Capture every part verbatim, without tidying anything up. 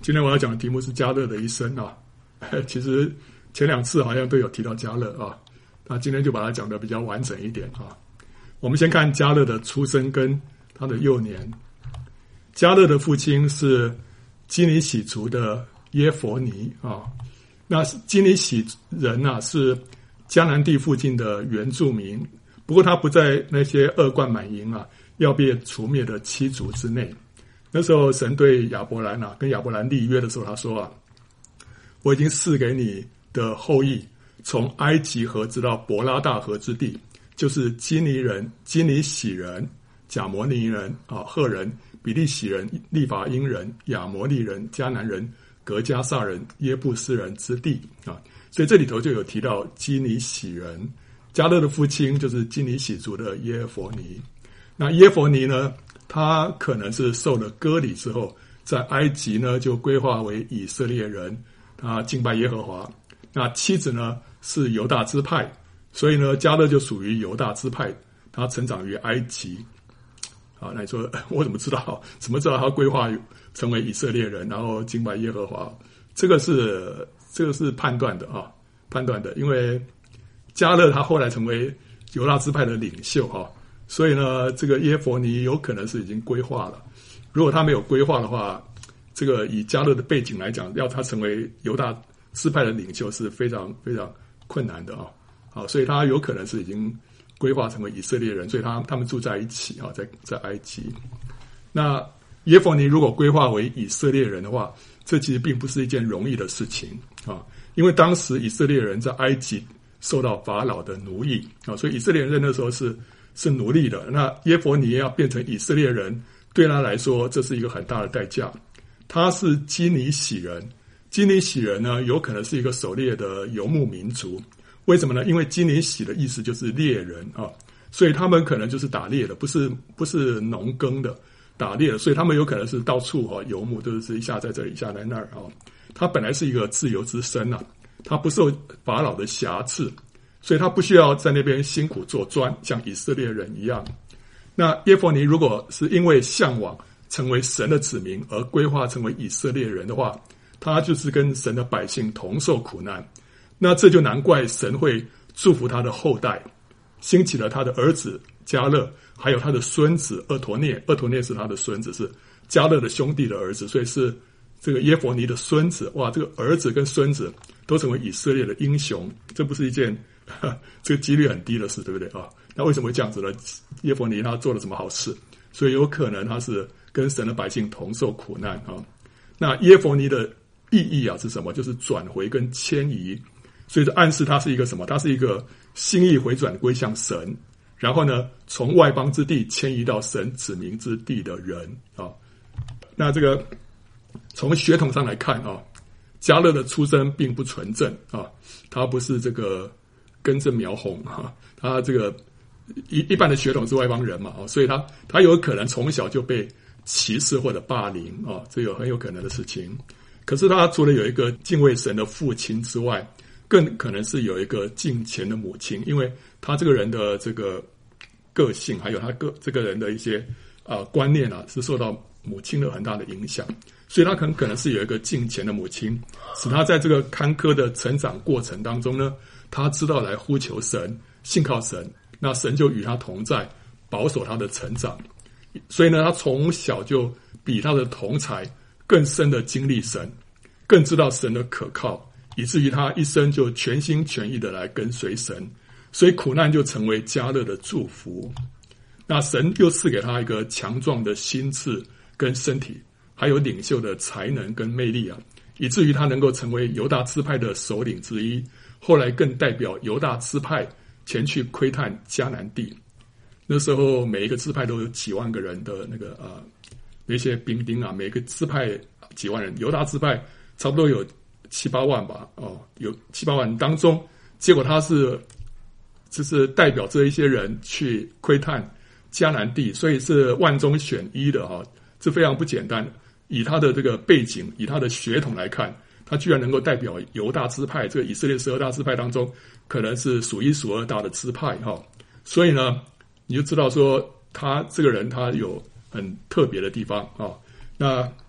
今天我要讲的题目是迦勒的一生啊。其实前两次好像都有提到迦勒啊，那今天就把它讲得比较完整一点啊。我们先看迦勒的出生跟他的幼年。迦勒的父亲是基尼洗族的耶弗尼啊，那基尼洗人啊是迦南地附近的原住民，不过他不在那些恶贯满盈啊要被除灭的七族之内。那时候神对亚伯兰啊跟亚伯兰立约的时候，他说啊，我已经赐给你的后裔从埃及河直到伯拉大河之地，就是基尼人、基尼洗人、甲摩尼人啊、赫人、比利洗人、利法因人、亚摩利人、迦南人、革迦撒人、耶布斯人之地啊。所以这里头就有提到基尼洗人。迦勒的父亲就是基尼洗族的耶弗尼。那耶弗尼呢，他可能是受了割礼之后，在埃及呢就归化为以色列人，他敬拜耶和华。那妻子呢是犹大支派，所以呢迦勒就属于犹大支派，他成长于埃及。啊，那你说我怎么知道？怎么知道他规划成为以色列人，然后敬拜耶和华？这个是这个是判断的啊，判断的。因为迦勒他后来成为犹大支派的领袖哈、啊，所以呢，这个耶弗尼有可能是已经规划了。如果他没有规划的话，这个以迦勒的背景来讲，要他成为犹大支派的领袖是非常非常困难的啊。好，所以他有可能是已经规划成为以色列人，所以他他们住在一起啊，在在埃及。那耶弗尼如果规划为以色列人的话，这其实并不是一件容易的事情啊，因为当时以色列人在埃及受到法老的奴役啊，所以以色列人那时候是是奴隶的。那耶弗尼要变成以色列人，对他来说这是一个很大的代价。他是基尼洗人，基尼洗人呢有可能是一个狩猎的游牧民族。为什么呢？因为基尼洗的意思就是猎人啊，所以他们可能就是打猎的，不是不是农耕的，打猎的，所以他们有可能是到处啊游牧，就是一下在这里，一下在那儿啊。他本来是一个自由之身啊，他不受法老的辖制，所以他不需要在那边辛苦做砖，像以色列人一样。那耶弗尼如果是因为向往成为神的子民而规划成为以色列人的话，他就是跟神的百姓同受苦难。那这就难怪神会祝福他的后代，兴起了他的儿子迦勒，还有他的孙子俄陀涅。俄陀涅是他的孙子，是迦勒的兄弟的儿子，所以是这个耶弗尼的孙子。哇，这个儿子跟孙子都成为以色列的英雄，这不是一件这个几率很低的事，对不对啊？那为什么会这样子呢？耶弗尼他做了什么好事？所以有可能他是跟神的百姓同受苦难啊。那耶弗尼的意义啊是什么？就是转回跟迁移。所以这暗示他是一个什么？他是一个心意回转归向神，然后呢，从外邦之地迁移到神子民之地的人啊。那这个从血统上来看啊，迦勒的出生并不纯正啊，他不是这个根正苗红啊，他这个一一般的血统是外邦人嘛啊，所以他他有可能从小就被歧视或者霸凌啊，这有很有可能的事情。可是他除了有一个敬畏神的父亲之外，更可能是有一个敬虔的母亲，因为他这个人的这个个性，还有他个这个人的一些呃观念啊，是受到母亲的很大的影响，所以他很可能是有一个敬虔的母亲，使他在这个坎坷的成长过程当中呢，他知道来呼求神，信靠神，那神就与他同在，保守他的成长。所以呢，他从小就比他的同侪更深的经历神，更知道神的可靠，以至于他一生就全心全意的来跟随神，所以苦难就成为迦勒的祝福。那神又赐给他一个强壮的心智跟身体，还有领袖的才能跟魅力啊，以至于他能够成为犹大支派的首领之一，后来更代表犹大支派前去窥探迦南地。那时候每一个支派都有几万个人的那个呃那些兵丁啊，每个支派几万人，犹大支派差不多有七八万吧，哦，有七八万人当中，结果他是就是代表这一些人去窥探迦南地，所以是万中选一的哈，这非常不简单。以他的这个背景，以他的血统来看，他居然能够代表犹大支派，这个以色列十二大支派当中，可能是数一数二大的支派哈。所以呢，你就知道说他这个人他有很特别的地方啊。那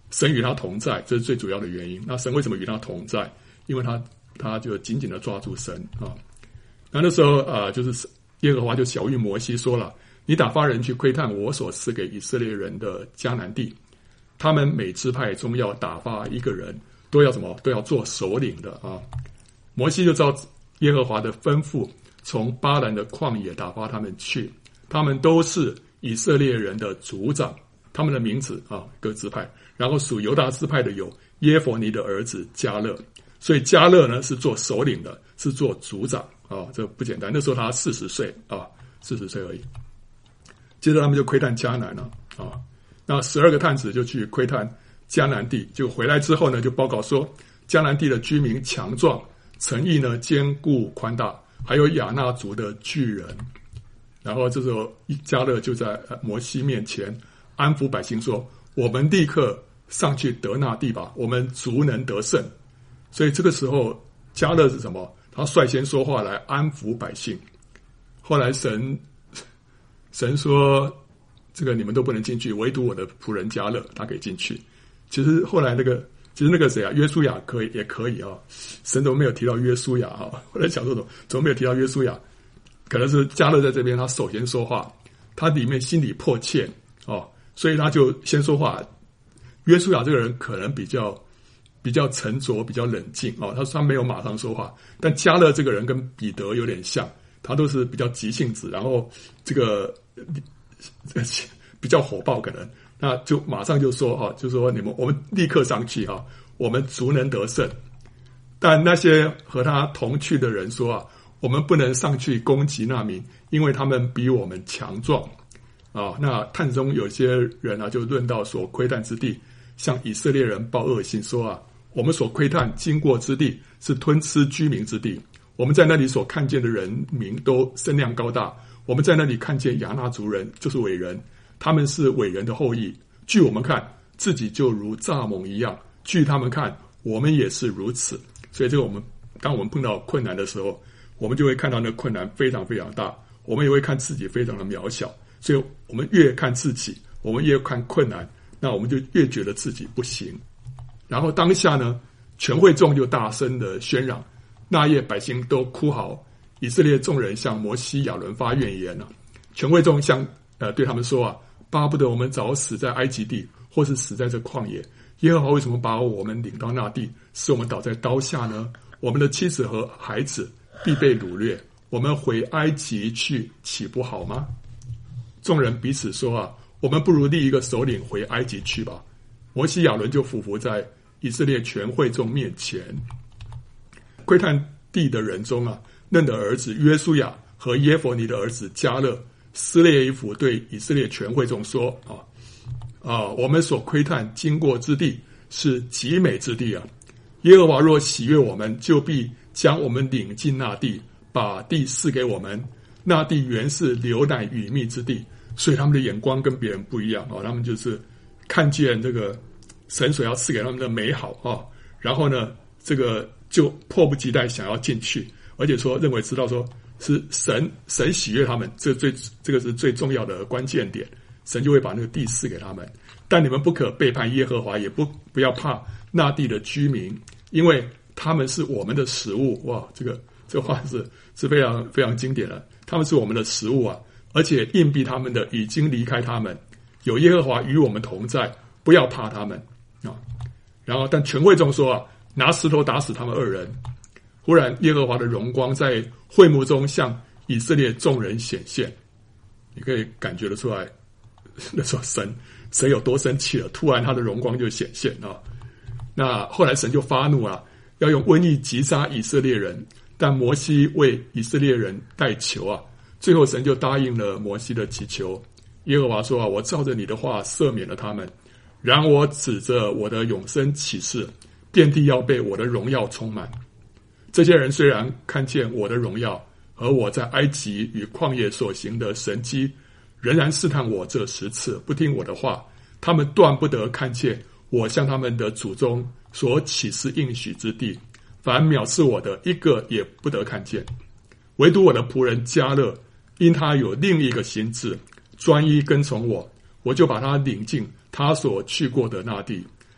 神与他同在，这是最主要的原因。那神为什么与他同在？因为他他就紧紧的抓住神啊。那那时候啊、呃，就是耶和华就晓谕摩西说了：“你打发人去窥探我所赐给以色列人的迦南地，他们每支派中要打发一个人，都要什么？都要做首领的啊。”摩西就照耶和华的吩咐，从巴兰的旷野打发他们去，他们都是以色列人的族长，他们的名字啊，各支派。然后属犹大支派的有耶弗尼的儿子迦勒，所以迦勒呢是做首领的，是做族长啊，这不简单。那时候他四十岁啊，四十岁而已。接着他们就窥探迦南了啊，那十二个探子就去窥探迦南地，就回来之后呢，就报告说迦南地的居民强壮，城邑呢坚固宽大，还有亚衲族的巨人。然后这时候迦勒就在摩西面前安抚百姓说：“我们立刻上去得那地吧，我们足能得胜。”所以这个时候迦勒是什么？他率先说话来安抚百姓。后来神神说：“这个你们都不能进去，唯独我的仆人迦勒他可以进去。”其实后来那个其实那个谁啊，约书亚可以也可以啊。神怎么没有提到约书亚啊？我在想说怎么怎么没有提到约书亚？可能是迦勒在这边他首先说话，他里面心里迫切哦，所以他就先说话。约书亚这个人可能比较比较沉着，比较冷静哦。他说他没有马上说话，但迦勒这个人跟彼得有点像，他都是比较急性子，然后这个比较火爆，可能那就马上就说哈，就说你们我们立刻上去哈，我们足能得胜。但那些和他同去的人说啊，我们不能上去攻击那民，因为他们比我们强壮啊。那探中有些人啊，就论到所窥探之地，向以色列人报恶信，说啊，我们所窥探经过之地是吞吃居民之地，我们在那里所看见的人民都身量高大，我们在那里看见亚衲族人，就是伟人，他们是伟人的后裔，据我们看自己就如蚱蜢一样，据他们看我们也是如此。所以这个我们当我们碰到困难的时候，我们就会看到那个困难非常非常大，我们也会看自己非常的渺小。所以我们越看自己，我们越看困难，那我们就越觉得自己不行。然后当下呢，全会众就大声的喧嚷，那夜百姓都哭嚎，以色列众人向摩西亚伦发怨言了、啊。全会众向呃对他们说啊，巴不得我们早死在埃及地，或是死在这旷野。耶和华为什么把我们领到那地，使我们倒在刀下呢？我们的妻子和孩子必被掳掠，我们回埃及去，岂不好吗？众人彼此说啊，我们不如立一个首领回埃及去吧。摩西亚伦就俯伏在以色列全会众面前。窥探地的人中啊，嫩的儿子约书亚和耶弗尼的儿子迦勒撕裂衣服，对以色列全会众说啊啊，我们所窥探经过之地是极美之地啊！耶和华若喜悦我们，就必将我们领进那地，把地赐给我们。那地原是流奶与蜜之地，所以他们的眼光跟别人不一样啊！他们就是看见这个神所要赐给他们的美好啊，然后呢，这个就迫不及待想要进去，而且说认为知道说是神神喜悦他们，这最这个是最重要的关键点。神就会把那个地赐给他们，但你们不可背叛耶和华，也不不要怕那地的居民，因为他们是我们的食物。哇，这个这话是是非常非常经典的。他们是我们的食物啊，而且硬币他们的已经离开他们，有耶和华与我们同在，不要怕他们啊。然后，但全会众说啊，拿石头打死他们二人。忽然，耶和华的荣光在会幕中向以色列众人显现，你可以感觉得出来。那时候神神有多生气了，突然他的荣光就显现啊。那后来神就发怒了，要用瘟疫击杀以色列人，但摩西为以色列人代求啊，最后神就答应了摩西的祈求。耶和华说啊，我照着你的话赦免了他们，然我指着我的永生启示，遍地要被我的荣耀充满。这些人虽然看见我的荣耀和我在埃及与旷野所行的神迹，仍然试探我这十次，不听我的话，他们断不得看见我向他们的祖宗所起誓应许之地，凡藐视我的，一个也不得看见。唯独我的仆人迦勒，因他有另一个心志，专一跟从我，我就把他领进他所去过的那地，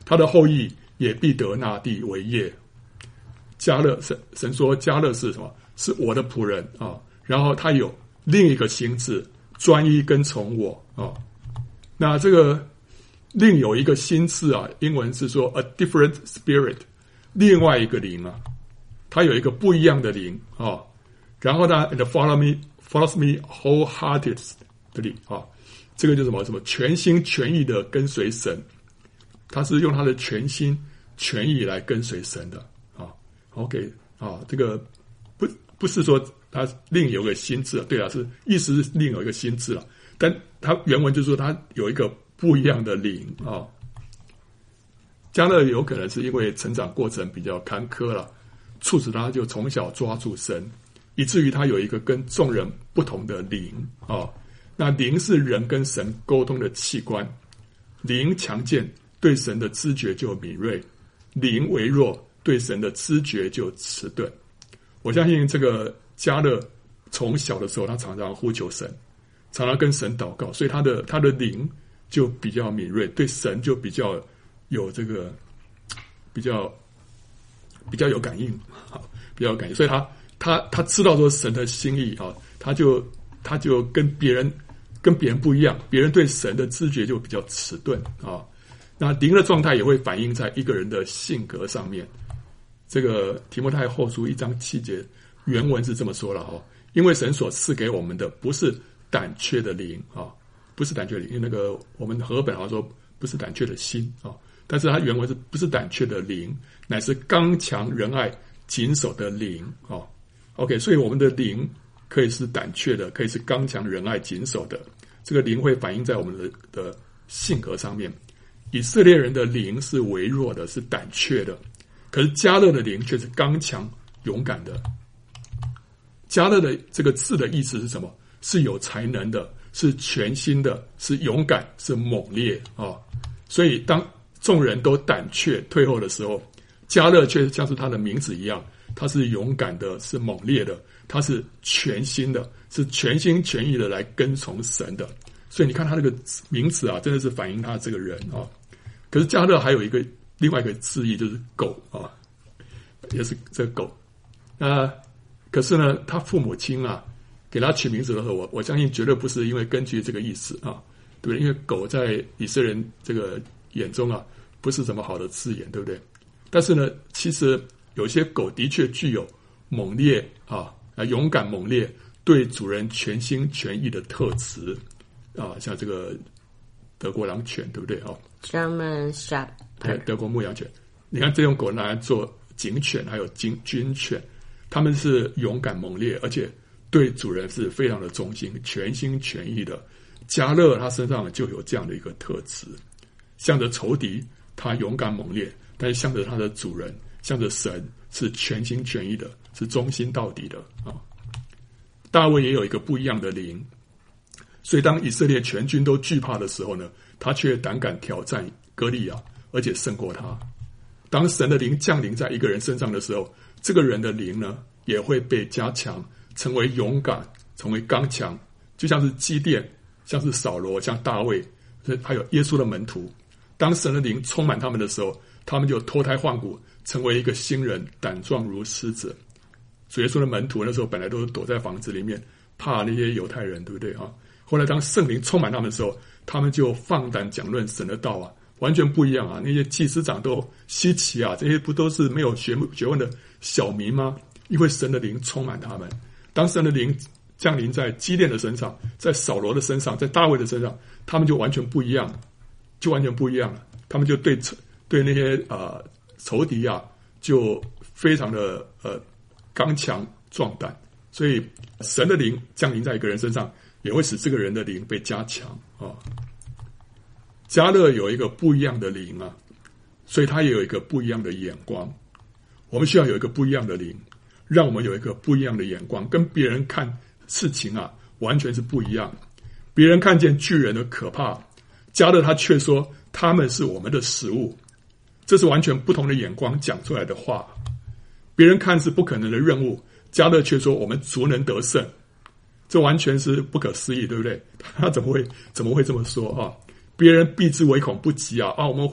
他的后裔也必得那地为业。迦勒神神说迦勒是什么？是我的仆人啊。然后他有另一个心志，专一跟从我啊。那这个另有一个心志啊，英文是说 a different spirit， 另外一个灵啊，他有一个不一样的灵啊。然后呢 ，and follow me follows me wholeheartedly 啊，这个就是什么什么全心全意的跟随神，他是用他的全心全意来跟随神的啊。OK 啊，这个不不是说他另有一个心志，对啊，是意思是另有一个心志了，但他原文就是说他有一个不一样的灵啊。迦勒有可能是因为成长过程比较坎坷了，促使他就从小抓住神，以至于他有一个跟众人不同的灵啊。那灵是人跟神沟通的器官，灵强健，对神的知觉就敏锐；灵微弱，对神的知觉就迟钝。我相信这个迦勒从小的时候，他常常呼求神，常常跟神祷告，所以他的他的灵就比较敏锐，对神就比较有这个比较比较有感应，比较有感应，所以他他他知道说神的心意啊，他就他就跟别人跟别人不一样，别人对神的知觉就比较迟钝啊。那灵的状态也会反映在一个人的性格上面。这个提摩太后书一章七节原文是这么说了哈，因为神所赐给我们的不是胆怯的灵啊，不是胆怯的灵，因为那个我们和本好像说不是胆怯的心啊，但是它原文是不是胆怯的灵，乃是刚强仁爱谨守的灵啊。OK， 所以我们的灵可以是胆怯的，可以是刚强仁爱谨守的，这个灵会反映在我们的的性格上面。以色列人的灵是微弱的，是胆怯的，可是迦勒的灵却是刚强勇敢的。迦勒的这个字的意思是什么？是有才能的，是全心的，是勇敢，是猛烈啊、哦！所以当众人都胆怯退后的时候，迦勒却像是他的名字一样，他是勇敢的，是猛烈的，他是全心的，是全心全意的来跟从神的。所以你看他那个名字啊，真的是反映他这个人啊、哦。可是迦勒还有一个另外一个字义，就是狗啊，也是这个狗。那可是呢，他父母亲啊给他取名字的时候，我我相信绝对不是因为根据这个意思啊，对不对？因为狗在以色列人这个眼中啊，不是什么好的字眼，对不对？但是呢，其实有些狗的确具有猛烈啊、勇敢猛烈，对主人全心全意的特质啊，像这个德国狼犬，对不对啊？ German Shepherd， 对，德国牧羊犬。你看这种狗拿来做警犬，还有警军犬，他们是勇敢猛烈，而且对主人是非常的忠心，全心全意的。迦勒他身上就有这样的一个特质，向着仇敌他勇敢猛烈，但是向着他的主人，向着神是全心全意的，是忠心到底的啊。大卫也有一个不一样的灵，所以当以色列全军都惧怕的时候呢，他却胆敢挑战歌利亚，而且胜过他。当神的灵降临在一个人身上的时候，这个人的灵呢也会被加强，成为勇敢，成为刚强，就像是基甸，像是扫罗，像大卫，还有耶稣的门徒。当神的灵充满他们的时候，他们就脱胎换骨，成为一个新人，胆壮如狮子。主耶稣的门徒那时候本来都是躲在房子里面，怕那些犹太人，对不对啊？后来当圣灵充满他们的时候，他们就放胆讲论神的道啊，完全不一样啊！那些祭司长都稀奇啊，这些不都是没有学学问的小民吗？因为神的灵充满他们。当神的灵降临在基甸的身上，在扫罗的身上，在大卫的身上，他们就完全不一样，就完全不一样了。他们就对对那些呃仇敌啊，就非常的呃刚强壮胆。所以神的灵降临在一个人身上，也会使这个人的灵被加强啊。迦勒有一个不一样的灵啊，所以他也有一个不一样的眼光。我们需要有一个不一样的灵，让我们有一个不一样的眼光，跟别人看事情啊完全是不一样。别人看见巨人的可怕，迦勒他却说他们是我们的食物，这是完全不同的眼光讲出来的话。别人看是不可能的任务，迦勒却说我们足能得胜，这完全是不可思议，对不对？他怎么会怎么会这么说啊？别人避之唯恐不及啊！啊，我们回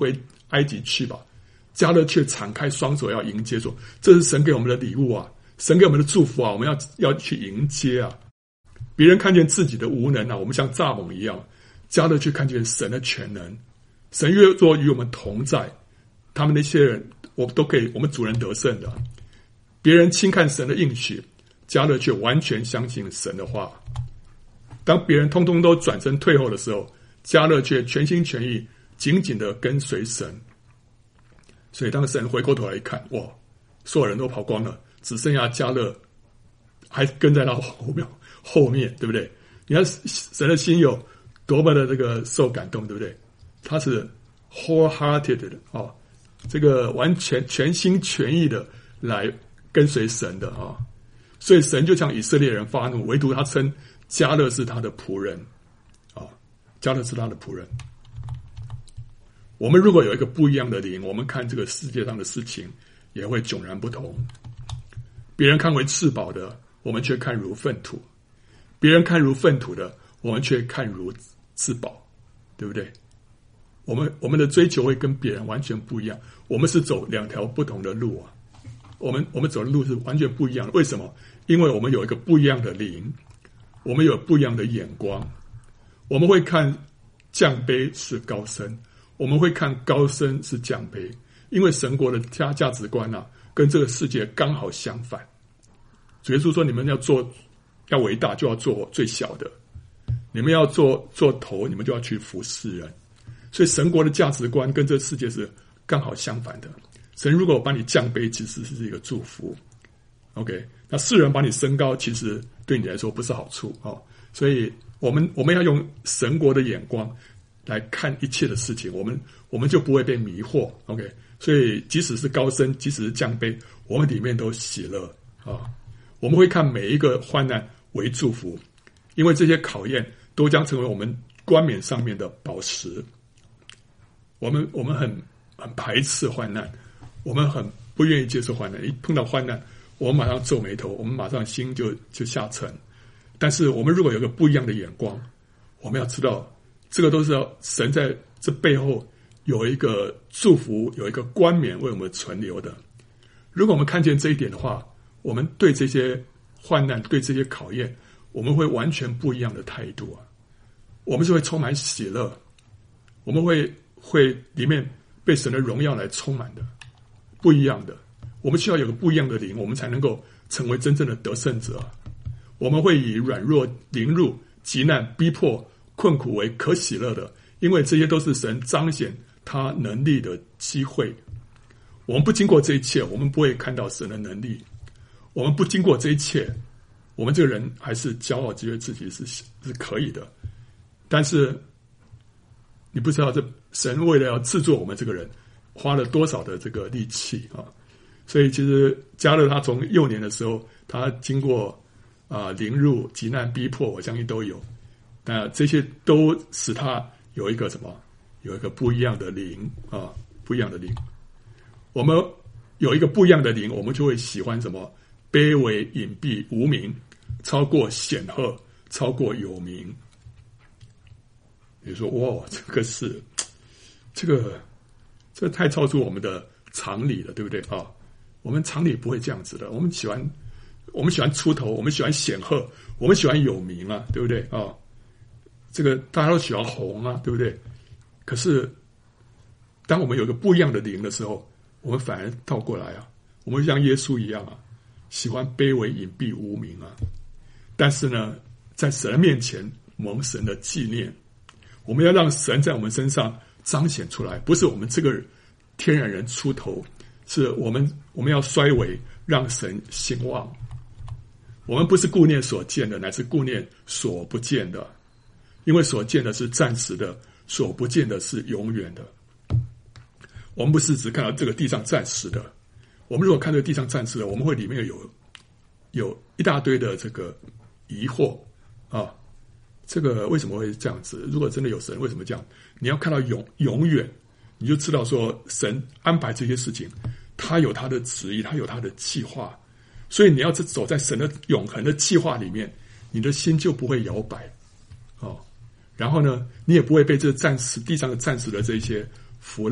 埃及去吧。迦勒却敞开双手要迎接，说这是神给我们的礼物啊，神给我们的祝福啊，我们要要去迎接啊。别人看见自己的无能啊，我们像蚱蜢一样，迦勒却看见神的全能，神越做与我们同在，他们那些人我都可以，我们主人得胜的。别人轻看神的应许，迦勒却完全相信神的话。当别人通通都转身退后的时候，迦勒却全心全意紧紧的跟随神。所以当神回过头来一看，哇，所有人都跑光了，只剩下迦勒还跟在他后面后面，对不对？你看神的心有多么的这个受感动，对不对？他是 wholehearted 的哦，这个完全全心全意的来跟随神的啊。所以神就向以色列人发怒，唯独他称迦勒是他的仆人啊，迦勒是他的仆人。我们如果有一个不一样的灵，我们看这个世界上的事情也会迥然不同。别人看为至宝的，我们却看如粪土；别人看如粪土的，我们却看如至宝，对不对？我们我们的追求会跟别人完全不一样，我们是走两条不同的路啊。我们我们走的路是完全不一样的，为什么？因为我们有一个不一样的灵，我们有不一样的眼光，我们会看降卑是高升。我们会看高升是降卑，因为神国的价价值观啊，跟这个世界刚好相反。主耶稣说：“你们要做要伟大，就要做最小的；你们要做做头，你们就要去服侍人。”所以神国的价值观跟这个世界是刚好相反的。神如果把你降卑，其实是一个祝福。OK， 那世人把你升高，其实对你来说不是好处哦。所以我们我们要用神国的眼光来看一切的事情，我们我们就不会被迷惑。OK， 所以即使是高升，即使是降卑，我们里面都喜乐啊。我们会看每一个患难为祝福，因为这些考验都将成为我们冠冕上面的宝石。我们我们很很排斥患难，我们很不愿意接受患难。一碰到患难，我们马上皱眉头，我们马上心就就下沉。但是我们如果有个不一样的眼光，我们要知道，这个都是要神在这背后有一个祝福，有一个冠冕为我们存留的。如果我们看见这一点的话，我们对这些患难，对这些考验，我们会完全不一样的态度啊！我们是会充满喜乐，我们会会里面被神的荣耀来充满的，不一样的。我们需要有个不一样的灵，我们才能够成为真正的得胜者。我们会以软弱、凌辱、急难、逼迫、困苦为可喜乐的，因为这些都是神彰显他能力的机会。我们不经过这一切，我们不会看到神的能力。我们不经过这一切，我们这个人还是骄傲，觉得自己是是可以的。但是你不知道，这神为了要制作我们这个人，花了多少的这个力气啊！所以其实迦勒他从幼年的时候，他经过啊、呃、凌辱、急难、逼迫，我相信都有。那这些都使他有一个什么？有一个不一样的灵啊，不一样的灵。我们有一个不一样的灵，我们就会喜欢什么？卑微、隐蔽、无名，超过显赫，超过有名。你说哇，这个是这个这太超出我们的常理了，对不对啊？我们常理不会这样子的。我们喜欢我们喜欢出头，我们喜欢显赫，我们喜欢有名啊，对不对啊？这个大家都喜欢红啊，对不对？可是当我们有一个不一样的灵的时候，我们反而倒过来啊，我们像耶稣一样啊，喜欢卑微、隐蔽、无名啊。但是呢，在神的面前蒙神的纪念，我们要让神在我们身上彰显出来，不是我们这个天然人出头，是我们我们要衰微，让神兴旺。我们不是顾念所见的，乃是顾念所不见的，因为所见的是暂时的，所不见的是永远的。我们不是只看到这个地上暂时的，我们如果看这个地上暂时的，我们会里面有有一大堆的这个疑惑啊，这个为什么会这样子？如果真的有神，为什么这样？你要看到永永远，你就知道说神安排这些事情，他有他的旨意，他有他的计划，所以你要走在神的永恒的计划里面，你的心就不会摇摆哦。然后呢，你也不会被这暂时地上的暂时的这些福乐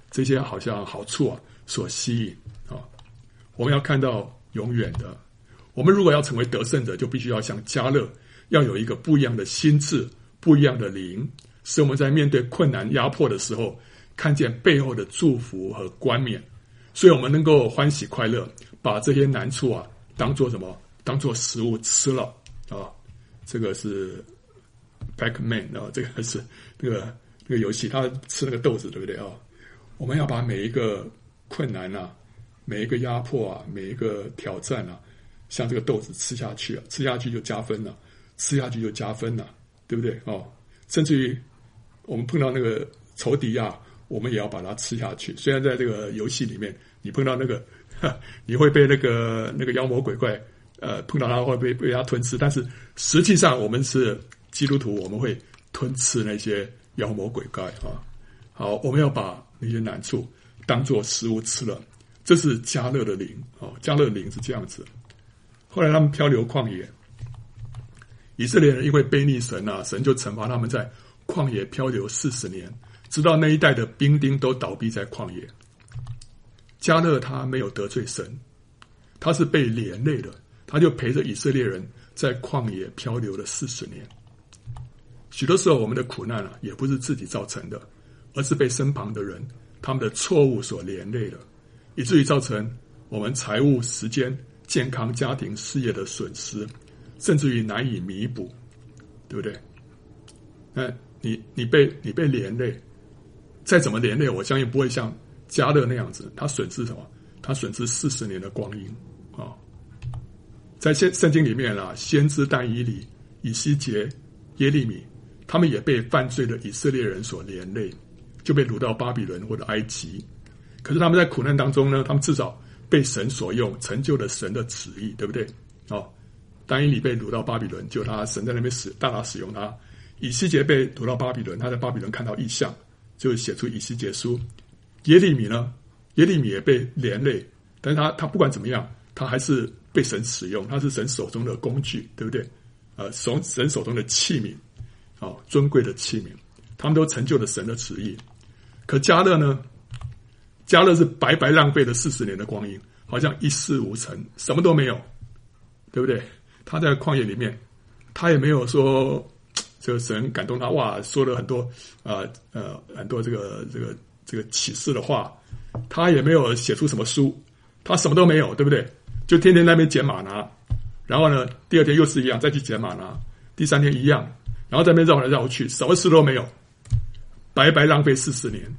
这些好像好处啊所吸引啊。我们要看到永远的。我们如果要成为得胜者，就必须要像迦勒，要有一个不一样的心智，不一样的灵，使我们在面对困难压迫的时候，看见背后的祝福和冠冕，所以我们能够欢喜快乐，把这些难处啊当做什么？当做食物吃了啊！这个是 Pac-Man 啊，这个是那个那个游戏，他吃那个豆子，对不对啊？我们要把每一个困难啊，每一个压迫啊，每一个挑战啊，像这个豆子吃下去啊，吃下去就加分了，吃下去就加分了，对不对哦？甚至于我们碰到那个仇敌啊，我们也要把它吃下去。虽然在这个游戏里面，你碰到那个，你会被那个那个妖魔鬼怪，呃，碰到它会被被它吞吃，但是实际上我们是基督徒，我们会吞吃那些妖魔鬼怪啊。好，我们要把那些难处当作食物吃了，这是迦勒的灵啊，迦勒的灵是这样子。后来他们漂流旷野，以色列人因为悖逆神啊，神就惩罚他们在旷野漂流四十年，直到那一代的兵丁都倒闭在旷野。迦勒他没有得罪神，他是被连累的，他就陪着以色列人在旷野漂流了四十年。许多时候我们的苦难啊，也不是自己造成的，而是被身旁的人他们的错误所连累的，以至于造成我们财务、时间、健康、家庭、事业的损失，甚至于难以弥补，对不对？那你你被你被连累，再怎么连累，我相信不会像迦勒那样子，他损失什么？他损失四十年的光阴啊、哦！在圣圣经里面啊，先知但以理、以西结、耶利米，他们也被犯罪的以色列人所连累，就被掳到巴比伦或者埃及。可是他们在苦难当中呢，他们至少被神所用，成就了神的旨意，对不对？哦，但以理被掳到巴比伦，就他神在那边使大大使用他。以西结被掳到巴比伦，他在巴比伦看到异象，就写出以西结书。耶利米呢？耶利米也被连累，但是他他不管怎么样，他还是被神使用，他是神手中的工具，对不对？呃，神神手中的器皿，哦，尊贵的器皿，他们都成就了神的旨意。可迦勒呢？迦勒是白白浪费了四十年的光阴，好像一事无成，什么都没有，对不对？他在旷野里面，他也没有说这个神感动他，哇，说了很多呃呃很多这个这个这个启示的话，他也没有写出什么书，他什么都没有，对不对？就天天在那边捡玛拿，然后呢，第二天又是一样，再去捡玛拿，第三天一样，然后在那边绕来绕去，什么事都没有，白白浪费四十年。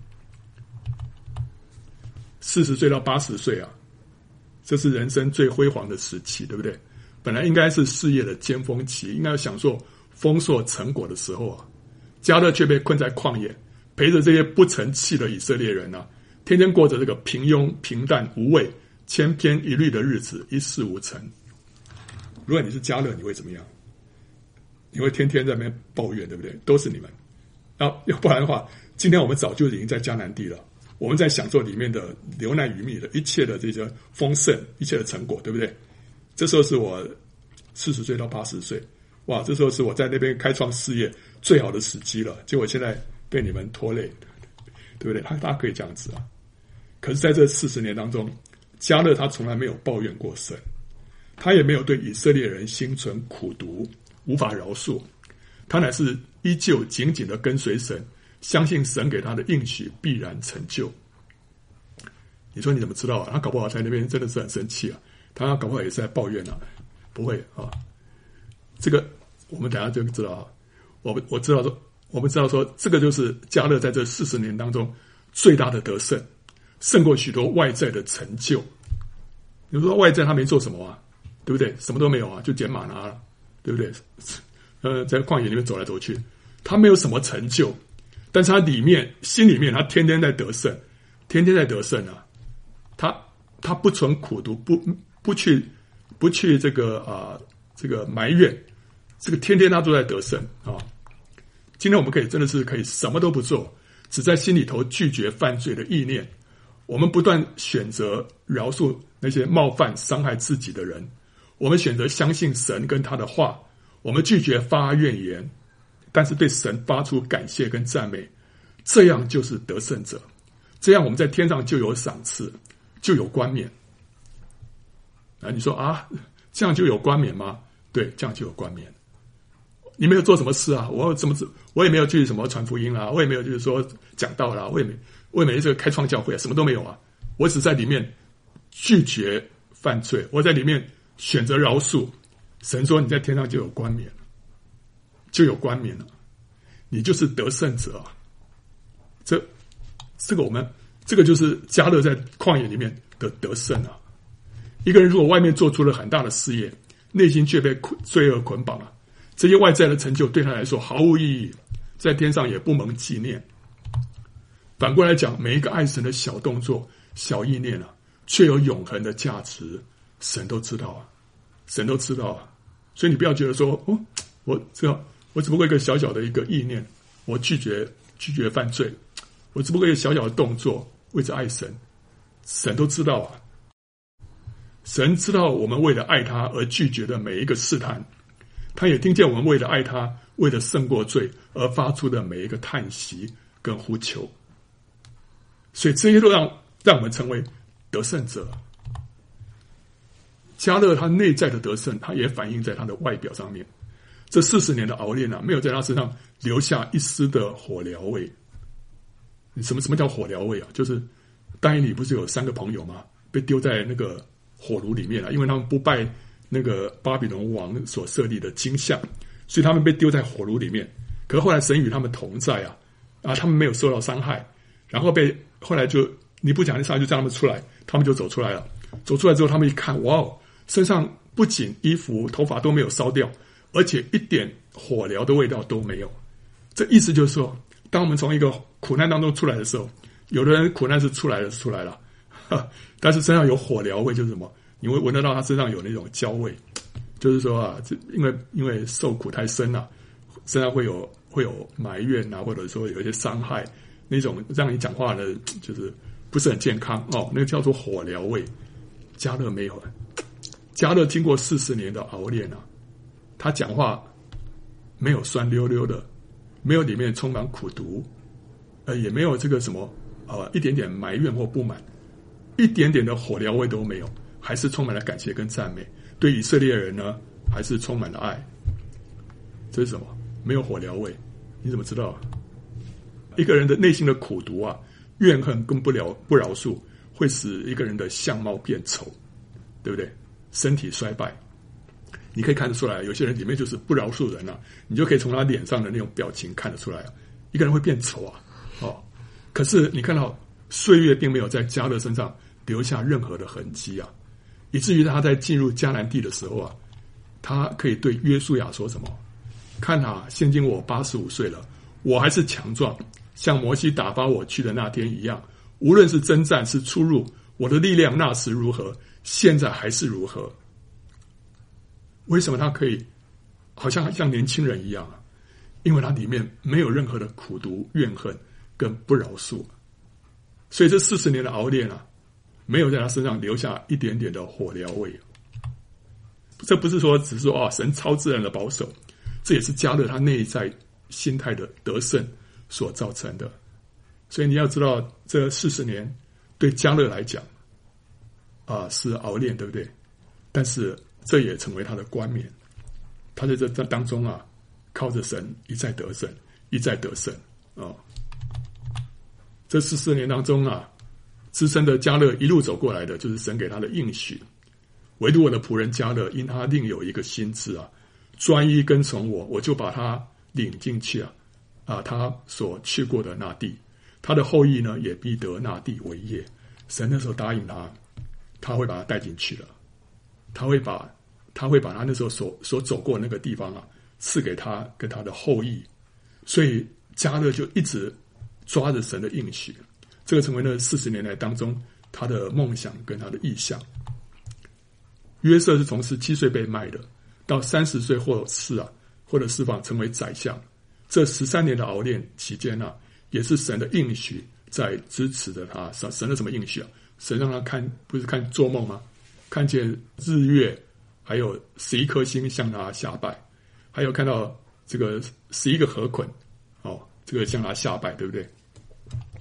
四十岁到八十岁啊，这是人生最辉煌的时期，对不对？本来应该是事业的尖峰期，应该要享受丰硕成果的时候啊，迦勒却被困在旷野，陪着这些不成器的以色列人啊，天天过着这个平庸、平淡、无味、千篇一律的日子，一事无成。如果你是迦勒，你会怎么样？你会天天在那边抱怨，对不对？都是你们。要要不然的话，今天我们早就已经在迦南地了。我们在享受里面的流奶与蜜的一切的这些丰盛，一切的成果，对不对？这时候是我四十岁到八十岁，哇，这时候是我在那边开创事业最好的时机了。结果现在被你们拖累，对不对？他他可以这样子啊。可是在这四十年当中，迦勒他从来没有抱怨过神，他也没有对以色列人心存苦毒，无法饶恕，他乃是依旧紧紧的跟随神，相信神给他的应许必然成就。你说你怎么知道啊？他搞不好在那边真的是很生气啊，他搞不好也是在抱怨啊。不会啊，这个我们等一下就知道啊。我们我知道说，我们知道说，这个就是迦勒在这四十年当中最大的得胜，胜过许多外在的成就。你说外在他没做什么啊，对不对？什么都没有啊，就捡玛拿了，对不对？呃，在旷野里面走来走去，他没有什么成就。但是他里面心里面，他天天在得胜，天天在得胜啊！他他不存苦毒，不不去不去这个啊、呃、这个埋怨，这个天天他都在得胜啊！今天我们可以真的是可以什么都不做，只在心里头拒绝犯罪的意念。我们不断选择饶恕那些冒犯伤害自己的人，我们选择相信神跟他的话，我们拒绝发怨言。但是对神发出感谢跟赞美，这样就是得胜者， 这样我们在天上就有赏赐，就有冠冕。啊，你说啊，这样就有冠冕吗？对，这样就有冠冕。你没有做什么事啊，我怎么我也没有去什么传福音啦，我也没有就是说讲道啦，我也没我也没这个开创教会啊，什么都没有啊。我只在里面拒绝犯罪，我在里面选择饶恕。神说你在天上就有冠冕，就有冠冕了，你就是得胜者啊。这这个我们这个就是迦勒在旷野里面的得胜啊。一个人如果外面做出了很大的事业，内心却被罪恶捆绑啊，这些外在的成就对他来说毫无意义，在天上也不蒙纪念。反过来讲，每一个爱神的小动作、小意念啊，却有永恒的价值，神都知道啊，神都知道啊。所以你不要觉得说，哦，我这样，我只不过一个小小的一个意念，我拒绝拒绝犯罪，我只不过一个小小的动作，为着爱神，神都知道啊。神知道我们为了爱他而拒绝的每一个试探，他也听见我们为了爱他，为了胜过罪而发出的每一个叹息跟呼求。所以这些都让让我们成为得胜者。迦勒他内在的得胜，他也反映在他的外表上面。这四十年的熬炼啊，没有在他身上留下一丝的火燎味。什么什么叫火燎味啊？就是但以理不是有三个朋友吗？被丢在那个火炉里面了，因为他们不拜那个巴比伦王所设立的金像，所以他们被丢在火炉里面。可是后来神与他们同在啊，啊，他们没有受到伤害，然后被后来就尼布甲尼撒就叫他们出来，他们就走出来了。走出来之后，他们一看，哇哦，身上不仅衣服、头发都没有烧掉，而且一点火燎的味道都没有。这意思就是说，当我们从一个苦难当中出来的时候，有的人苦难是出来了，是出来了，但是身上有火燎味，就是什么？你会闻得到他身上有那种焦味，就是说啊，因为因为受苦太深了、啊，身上会有会有埋怨啊，或者说有一些伤害，那种让你讲话的，就是不是很健康哦，那个叫做火燎味。迦勒没有，迦勒经过四十年的熬炼啊，他讲话没有酸溜溜的，没有里面充满苦毒，呃，也没有这个什么呃一点点埋怨或不满，一点点的火燎味都没有，还是充满了感谢跟赞美。对以色列人呢，还是充满了爱。这是什么？没有火燎味，你怎么知道啊？一个人的内心的苦毒啊，怨恨跟不了不饶恕，会使一个人的相貌变丑，对不对？身体衰败，你可以看得出来，有些人里面就是不饶恕人啊，你就可以从他脸上的那种表情看得出来啊，一个人会变丑啊，哦。可是你看到岁月并没有在迦勒身上留下任何的痕迹啊，以至于他在进入迦南地的时候啊，他可以对约书亚说什么？看啊，现今我八十五岁了，我还是强壮，像摩西打发我去的那天一样。无论是征战是出入，我的力量那时如何，现在还是如何。为什么他可以好像像年轻人一样啊？因为他里面没有任何的苦毒、怨恨跟不饶恕，所以这四十年的熬炼啊，没有在他身上留下一点点的火燎味。这不是说只是说啊，神超自然的保守，这也是迦勒他内在心态的得胜所造成的。所以你要知道，这四十年对迦勒来讲啊是熬炼，对不对？但是这也成为他的冠冕。他在这这当中啊，靠着神一再得胜，一再得胜啊。这四十年当中啊，资深的迦勒一路走过来的，就是神给他的应许。唯独我的仆人迦勒，因他另有一个心志啊，专一跟从我，我就把他领进去啊啊，他所去过的那地。他的后裔呢，也必得那地为业。神那时候答应他，他会把他带进去了，他会把他会把他那时候所所走过那个地方啊，赐给他跟他的后裔。所以迦勒就一直抓着神的应许，这个成为了四十年来当中他的梦想跟他的意向。约瑟是从十七岁被卖的，到三十岁或是啊，或者释放成为宰相。这十三年的熬炼期间啊，也是神的应许在支持着他。神的什么应许啊？神让他看，不是看做梦吗？看见日月还有十一颗星向他下拜，还有看到这个十一个河捆，哦，这个向他下拜，对不对？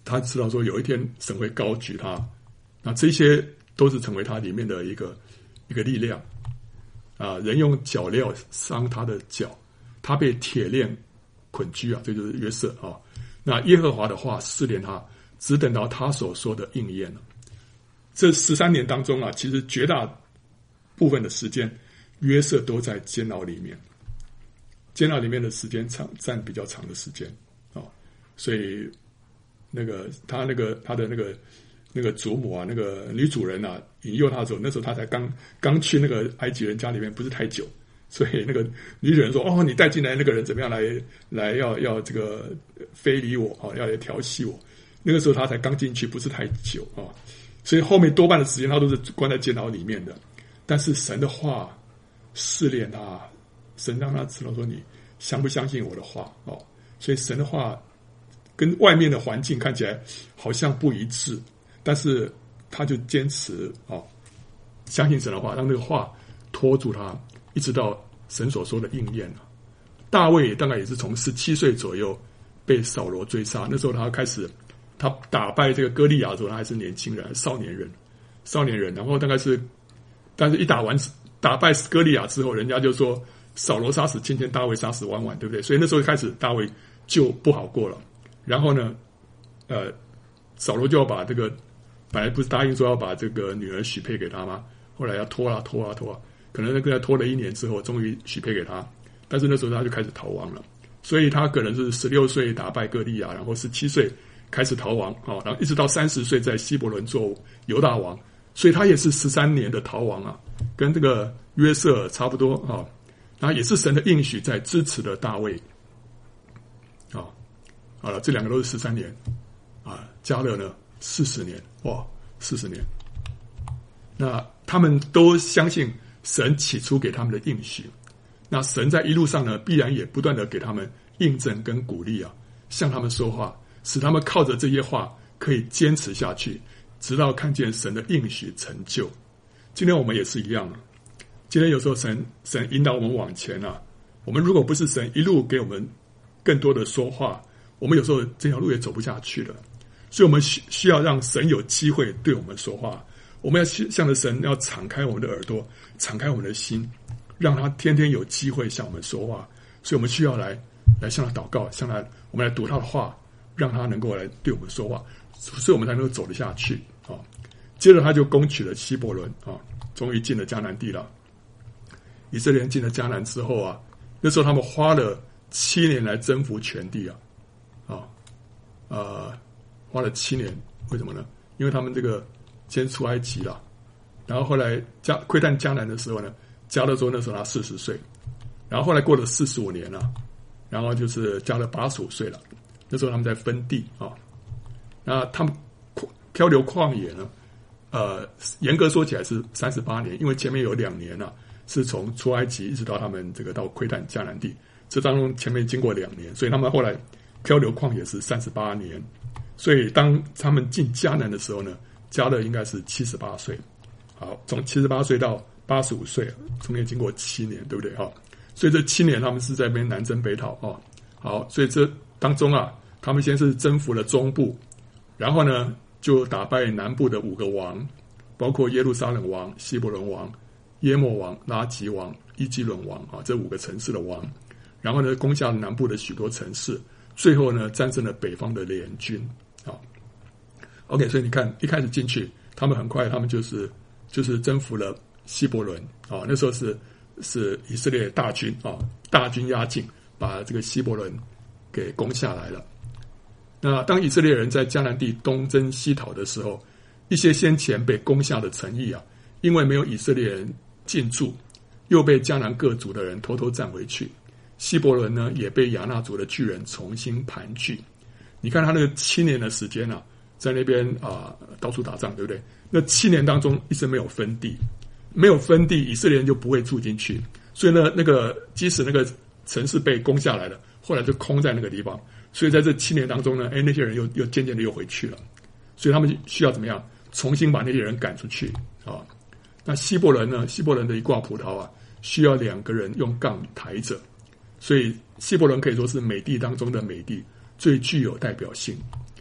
他知道说有一天神会高举他，那这些都是成为他里面的一个一个力量啊。人用脚镣伤他的脚，他被铁链捆拘啊，这就是约瑟啊。那耶和华的话试炼他，只等到他所说的应验了。这十三年当中啊，其实绝大部分的时间，约瑟都在监牢里面，监牢里面的时间长占比较长的时间啊，所以那个他那个他的那个那个祖母啊，那个女主人啊，引诱他的时候，那时候他才刚刚去那个埃及人家里面，不是太久，所以那个女主人说：“哦，你带进来那个人怎么样来来要要这个非礼我啊，要来调戏我。”那个时候他才刚进去，不是太久啊，所以后面多半的时间他都是关在监牢里面的。但是神的话试炼他，神让他知道说你相不相信我的话哦，所以神的话跟外面的环境看起来好像不一致，但是他就坚持哦，相信神的话，让这个话拖住他，一直到神所说的应验了。大卫大概也是从十七岁左右被扫罗追杀，那时候他开始他打败这个歌利亚的时候，他还是年轻人，少年人，少年人，然后大概是，但是一打完打败歌利亚之后，人家就说扫罗杀死千千，大卫杀死万万，对不对？所以那时候开始大卫就不好过了。然后呢，呃，扫罗就要把这个本来不是答应说要把这个女儿许配给他吗？后来要拖啊拖啊拖啊，可能那个拖了一年之后，终于许配给他。但是那时候他就开始逃亡了，所以他可能是十六岁打败歌利亚，然后十七岁开始逃亡啊，然后一直到三十岁在希伯伦做犹大王，所以他也是十三年的逃亡啊，跟这个约瑟差不多啊。然后也是神的应许在支持的大卫啊。好了，这两个都是十三年啊，迦勒呢四十年，哇，四十年。那他们都相信神起初给他们的应许，那神在一路上呢，必然也不断的给他们印证跟鼓励啊，向他们说话，使他们靠着这些话可以坚持下去，直到看见神的应许成就。今天我们也是一样啊，今天有时候神神引导我们往前啊，我们如果不是神一路给我们更多的说话，我们有时候这条路也走不下去了。所以我们需需要让神有机会对我们说话，我们要向着神要敞开我们的耳朵，敞开我们的心，让他天天有机会向我们说话。所以我们需要来来向他祷告，向他我们来读他的话，让他能够来对我们说话，所以我们才能够走得下去啊。接着他就攻取了希伯伦啊，终于进了迦南地了。以色列人进了迦南之后啊，那时候他们花了七年来征服全地啊，啊，呃，花了七年，为什么呢？因为他们这个先出埃及了，然后后来加窥探迦南的时候呢，迦勒说那时候他四十岁，然后后来过了四十五年了，然后就是迦勒八十五岁了，那时候他们在分地啊，那他们漂流旷野呢，呃，严格说起来是三十八年，因为前面有两年啊。是从出埃及一直到他们这个到窥探迦南地，这当中前面经过两年，所以他们后来漂流旷野是三十八年。所以当他们进迦南的时候呢，迦勒应该是七十八岁。好，从七十八岁到八十五岁，中间经过七年，对不对？好，所以这七年他们是在那边南征北讨啊。好，所以这当中啊，他们先是征服了中部，然后呢就打败南部的五个王，包括耶路撒冷王、希伯伦王、耶莫王、拉吉王、伊基伦王啊，这五个城市的王，然后呢，攻下了南部的许多城市，最后呢，战胜了北方的联军啊。OK， 所以你看，一开始进去，他们很快，他们就是就是征服了希伯伦啊，那时候是是以色列大军啊，大军压境，把这个希伯伦给攻下来了。那当以色列人在迦南地东征西讨的时候，一些先前被攻下的城邑啊，因为没有以色列人进驻，又被迦南各族的人偷偷占回去。希伯伦呢，也被亚衲族的巨人重新盘踞。你看他那个七年的时间啊，在那边啊、呃、到处打仗，对不对？那七年当中一直没有分地，没有分地，以色列人就不会住进去。所以呢，那个即使那个城市被攻下来了，后来就空在那个地方。所以在这七年当中呢，哎，那些人又又渐渐的又回去了。所以他们需要怎么样？重新把那些人赶出去啊。那希伯伦呢？希伯伦的一挂葡萄啊，需要两个人用杠抬着，所以希伯伦可以说是美地当中的美地，最具有代表性。可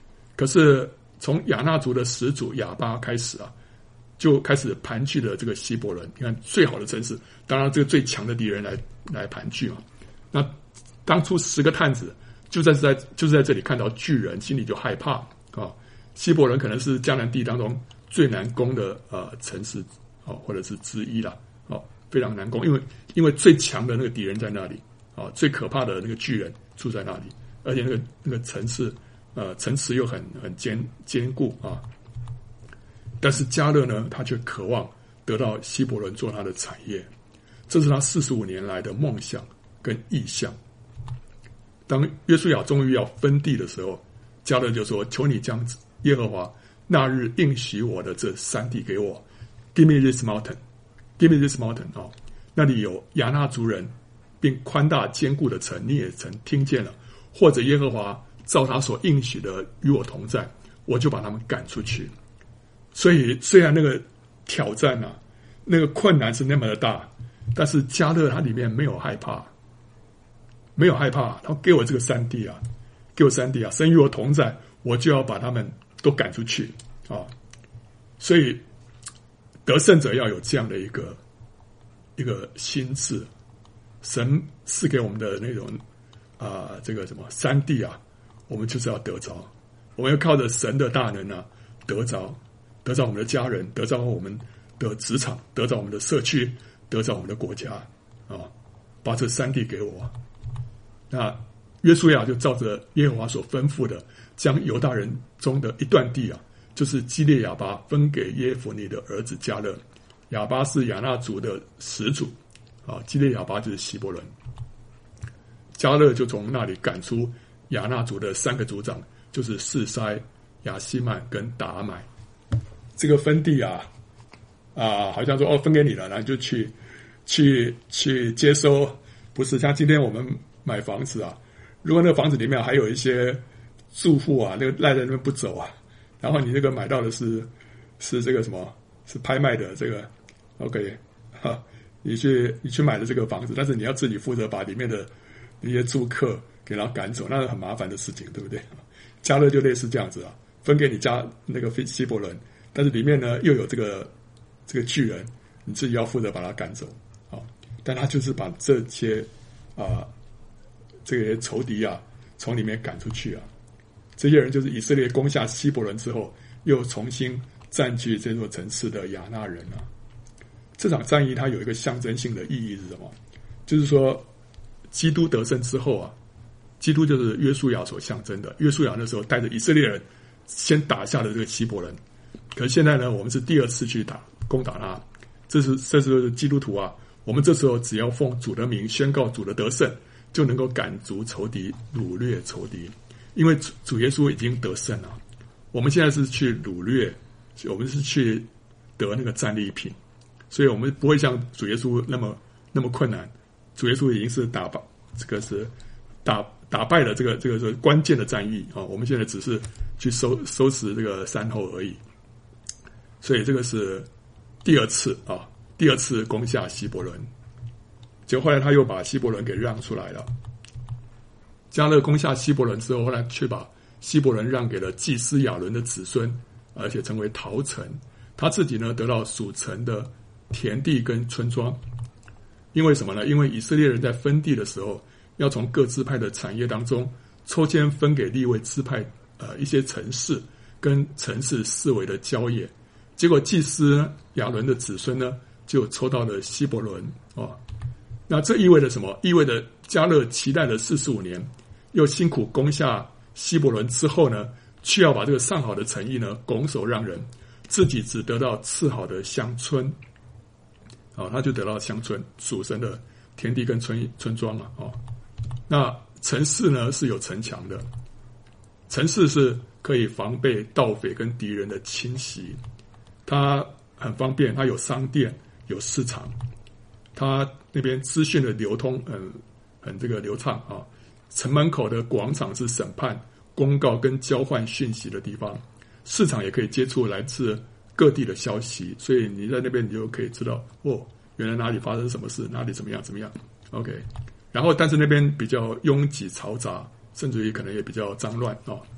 可是从亚衲族的始祖亚巴开始啊，就开始盘踞了这个希伯伦。你看最好的城市，当然这个最强的敌人来来盘踞嘛。那当初十个探子就在在就是在这里看到巨人，心里就害怕啊。希伯伦可能是迦南地当中最难攻的呃城市啊，或者是之一啦，哦，非常难攻，因为因为最强的那个敌人在那里啊，最可怕的那个巨人住在那里，而且那个那个城市呃城池又很很坚坚固啊。但是迦勒呢，他却渴望得到希伯伦做他的产业，这是他四十五年来的梦想跟意向。当约书亚终于要分地的时候，迦勒就说：“求你将耶和华那日应许我的这山地给我 ，Give me this mountain, Give me this mountain 啊、哦！那里有亚衲族人，并宽大坚固的城，你也曾听见了。或者耶和华照他所应许的与我同在，我就把他们赶出去。”所以虽然那个挑战啊，那个困难是那么的大，但是迦勒他里面没有害怕，没有害怕，他给我这个山地啊，给我山地啊，神与我同在，我就要把他们都赶出去啊！所以得胜者要有这样的一个一个心智，神赐给我们的那种啊，这个什么山地啊，我们就是要得着，我们要靠着神的大能啊，得着。得着我们的家人，得着我们的职场，得着我们的社区，得着我们的国家啊！把这山地给我。那约书亚就照着耶和华所吩咐的，将犹大人中的一段地啊，就是基列亚巴分给耶孚尼的儿子迦勒。亚巴是亚衲族的始祖啊，基列亚巴就是希伯伦。迦勒就从那里赶出亚衲族的三个族长，就是示筛、亚希曼跟达买。这个分地啊，啊，好像说哦，分给你了，然后就去去去接收，不是像今天我们买房子啊，如果那个房子里面还有一些住户啊，那个赖在那边不走啊，然后你这个买到的是是这个什么，是拍卖的这个 ，OK， 哈，你去你去买的这个房子，但是你要自己负责把里面的那些租客给他赶走，那是很麻烦的事情，对不对？迦勒就类似这样子啊，分给你家那个希伯伦。但是里面呢又有这个这个巨人，你自己要负责把他赶走啊！但他就是把这些啊、呃、这些仇敌啊从里面赶出去啊！这些人就是以色列攻下希伯伦之后，又重新占据这座城市的亚衲人啊！这场战役它有一个象征性的意义是什么？就是说，基督得胜之后啊，基督就是约书亚所象征的。约书亚那时候带着以色列人先打下了这个希伯伦。可是现在呢，我们是第二次去打攻打他，这是这是基督徒啊。我们这时候只要奉主的名宣告主的得胜，就能够赶逐仇敌，掳掠仇敌。因为主主耶稣已经得胜了，我们现在是去掳掠，我们是去得那个战利品，所以我们不会像主耶稣那么那么困难。主耶稣已经是打败，这个是打打败了这个这个是关键的战役啊。我们现在只是去收收拾这个善后而已。所以这个是第二次啊，第二次攻下希伯伦，结果后来他又把希伯伦给让出来了。迦勒攻下希伯伦之后，后来却把希伯伦让给了祭司亚伦的子孙，而且成为逃城。他自己呢得到属城的田地跟村庄。因为什么呢？因为以色列人在分地的时候，要从各支派的产业当中抽签分给利未支派呃一些城市跟城市四围的郊野。结果祭司亚伦的子孙呢，就抽到了希伯伦哦。那这意味着什么？意味着迦勒期待了四十五年，又辛苦攻下希伯伦之后呢，却要把这个上好的诚意呢拱手让人，自己只得到次好的乡村。哦，他就得到乡村属神的田地跟村村庄嘛。哦，那城市呢是有城墙的，城市是可以防备盗匪跟敌人的侵袭。它很方便，它有商店，有市场，它那边资讯的流通很很这个流畅啊。城门口的广场是审判、公告跟交换讯息的地方，市场也可以接触来自各地的消息，所以你在那边你就可以知道哦，原来哪里发生什么事，哪里怎么样怎么样。OK， 然后但是那边比较拥挤嘈杂，甚至于可能也比较脏乱啊。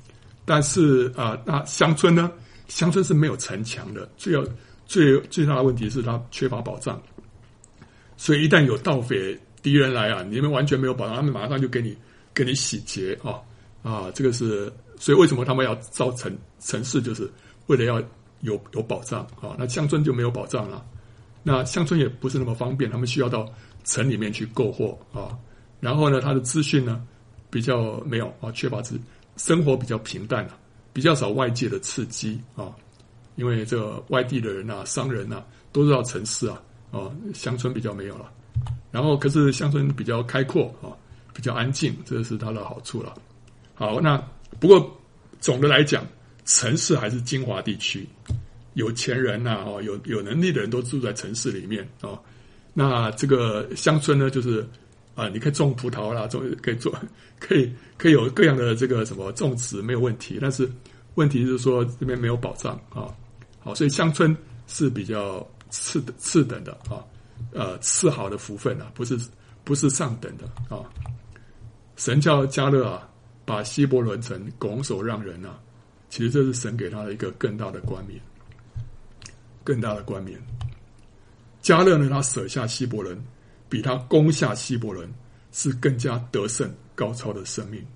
但是啊，那乡村呢？乡村是没有城墙的，最要最最大的问题是它缺乏保障，所以一旦有盗匪敌人来啊，你们完全没有保障，他们马上就给你给你洗劫啊啊！这个是所以为什么他们要造城城市，就是为了要有有保障啊。那乡村就没有保障了，那乡村也不是那么方便，他们需要到城里面去购货啊。然后呢，他的资讯呢比较没有啊，缺乏资，生活比较平淡啊。比较少外界的刺激啊，因为这个外地的人啊、商人啊，都是到城市啊，啊，乡村比较没有了。然后，可是乡村比较开阔啊，比较安静，这是它的好处了。好，那不过总的来讲，城市还是精华地区，有钱人呐、啊，哦，有有能力的人都住在城市里面啊。那这个乡村呢，就是啊，你可以种葡萄啦，种可以做，可以可以有各样的这个什么种植没有问题，但是问题是说这边没有保障啊。好，所以乡村是比较次次等的啊，呃，次好的福分啊，不是不是上等的啊。神叫迦勒啊，把希伯伦城拱手让人啊，其实这是神给他的一个更大的冠冕，更大的冠冕。迦勒呢，他舍下希伯伦，比他攻下希伯伦是更加得胜高超的生命，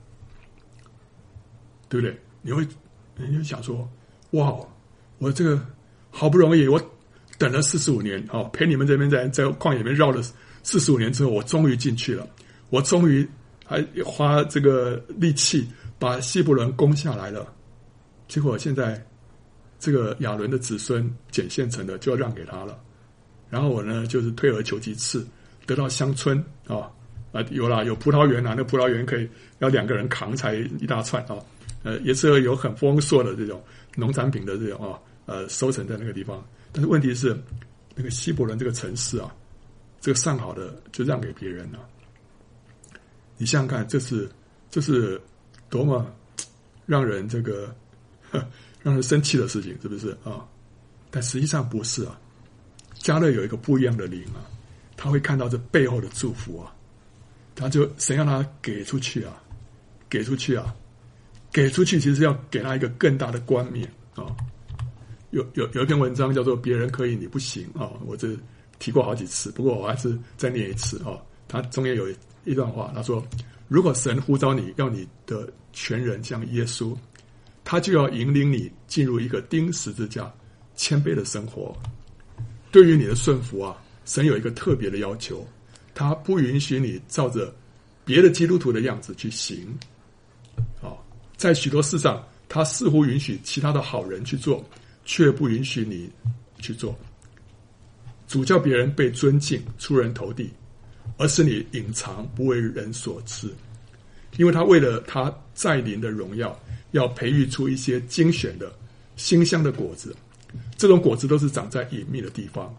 对不对？你会你就想说，哇，我这个好不容易我等了四十五年，哦，陪你们这边在在旷野里面绕了四十五年之后，我终于进去了，我终于还花这个力气把希伯伦攻下来了，结果现在这个亚伦的子孙捡现成的就要让给他了，然后我呢就是退而求其次，得到乡村啊啊有啦，有葡萄园啊，那葡萄园可以要两个人扛才一大串啊，呃也是有很丰硕的这种农产品的这种啊呃收成在那个地方，但是问题是那个希伯伦这个城市啊，这个上好的就让给别人了，你想想看，这是这是多么让人这个让人生气的事情，是不是啊？但实际上不是啊。迦勒有一个不一样的灵啊，他会看到这背后的祝福啊，他就神让他给出去啊，给出去啊，给出去，其实要给他一个更大的冠冕啊。有有有一篇文章叫做"别人可以，你不行"啊，我这提过好几次，不过我还是再念一次啊。他中间有一段话，他说："如果神呼召你，要你的全人像耶稣，他就要引领你进入一个钉十字架、谦卑的生活。对于你的顺服啊，神有一个特别的要求，他不允许你照着别的基督徒的样子去行。啊，在许多事上，他似乎允许其他的好人去做，却不允许你去做。主叫别人被尊敬，出人头地，而使你隐藏，不为人所知。因为他为了他在临的荣耀，要培育出一些精选的馨香的果子，这种果子都是长在隐秘的地方。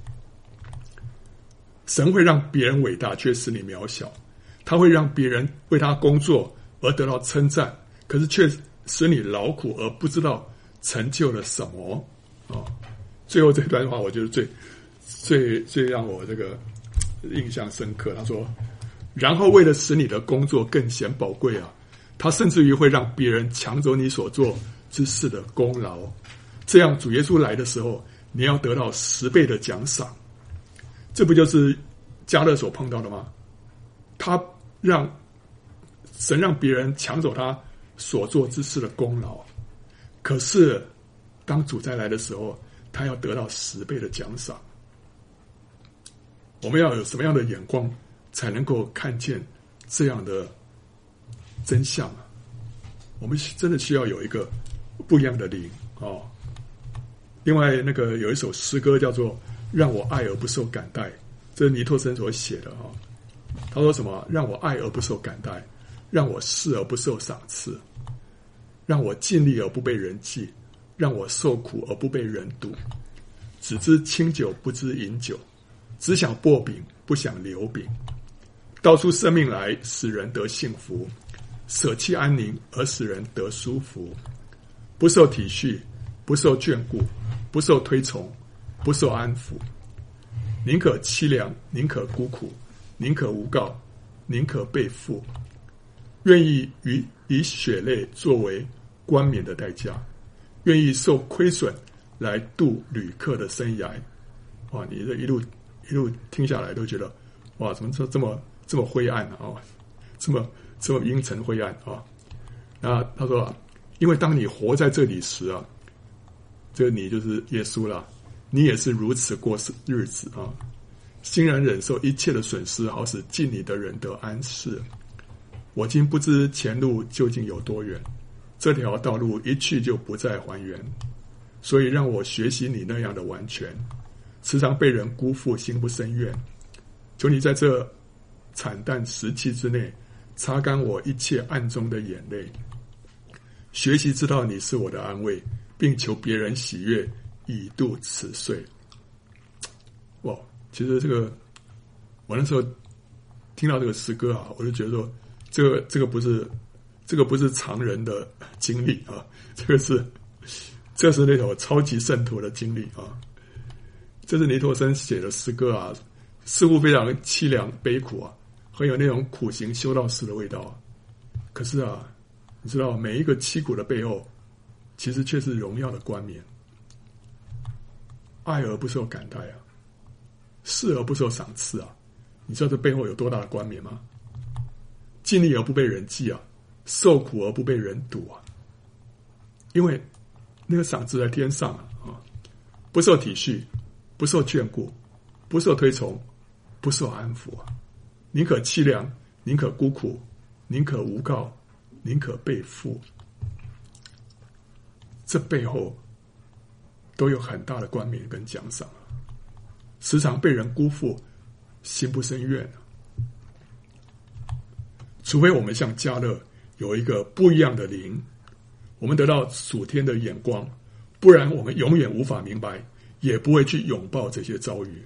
神会让别人伟大，却使你渺小；他会让别人为他工作而得到称赞，可是却使你劳苦而不知道成就了什么。哦，最后这段话，我觉得最最最让我这个印象深刻。他说：然后为了使你的工作更显宝贵啊，他甚至于会让别人抢走你所做之事的功劳，这样主耶稣来的时候，你要得到十倍的奖赏。这不就是迦勒所碰到的吗？他让神让别人抢走他所做之事的功劳，可是当主再来的时候，他要得到十倍的奖赏。我们要有什么样的眼光才能够看见这样的真相啊？我们真的需要有一个不一样的灵哦。另外，那个有一首诗歌叫做《让我爱而不受感戴》，这是尼托生所写的哦。他说什么？让我爱而不受感戴，让我侍而不受赏赐，让我尽力而不被人记，让我受苦而不被人妒，只知清酒不知饮酒，只想擘饼不想留饼，道出生命来使人得幸福，舍弃安宁而使人得舒服，不受体恤，不受眷顾，不受推崇，不受安抚，宁可凄凉，宁可孤苦，宁可无告，宁可被缚，愿意以以血泪作为冠冕的代价，愿意受亏损来度旅客的生涯。哇，你这一路一路听下来都觉得，哇，怎么这这么这么灰暗啊？哦，这么这么阴沉灰暗啊？那他说，因为当你活在这里时啊，这个你就是耶稣了，你也是如此过日子啊，欣然忍受一切的损失，好使近你的人得安适。我今不知前路究竟有多远，这条道路一去就不再还原，所以让我学习你那样的完全，时常被人辜负，心不生怨。求你在这惨淡时期之内，擦干我一切暗中的眼泪，学习知道你是我的安慰，并求别人喜悦，以度此岁。哇，其实这个我那时候听到这个诗歌啊，我就觉得说，这个这个不是这个不是常人的经历啊，这个是这是那种超级圣徒的经历啊。这是尼托生写的诗歌啊，似乎非常凄凉悲苦啊，很有那种苦行修道士的味道啊。可是啊，你知道每一个凄苦的背后，其实却是荣耀的冠冕。爱而不受感戴啊，视而不受赏赐啊，你知道这背后有多大的冠冕吗？尽力而不被人记啊，受苦而不被人睹啊。因为那个赏赐在天上啊，啊，不受体恤，不受眷顾，不受推崇，不受安抚啊，宁可凄凉，宁可孤苦，宁可诬告，宁可被负。这背后都有很大的冠冕跟奖赏啊，时常被人辜负，心不生怨啊。除非我们像迦勒有一个不一样的灵，我们得到属天的眼光，不然我们永远无法明白，也不会去拥抱这些遭遇。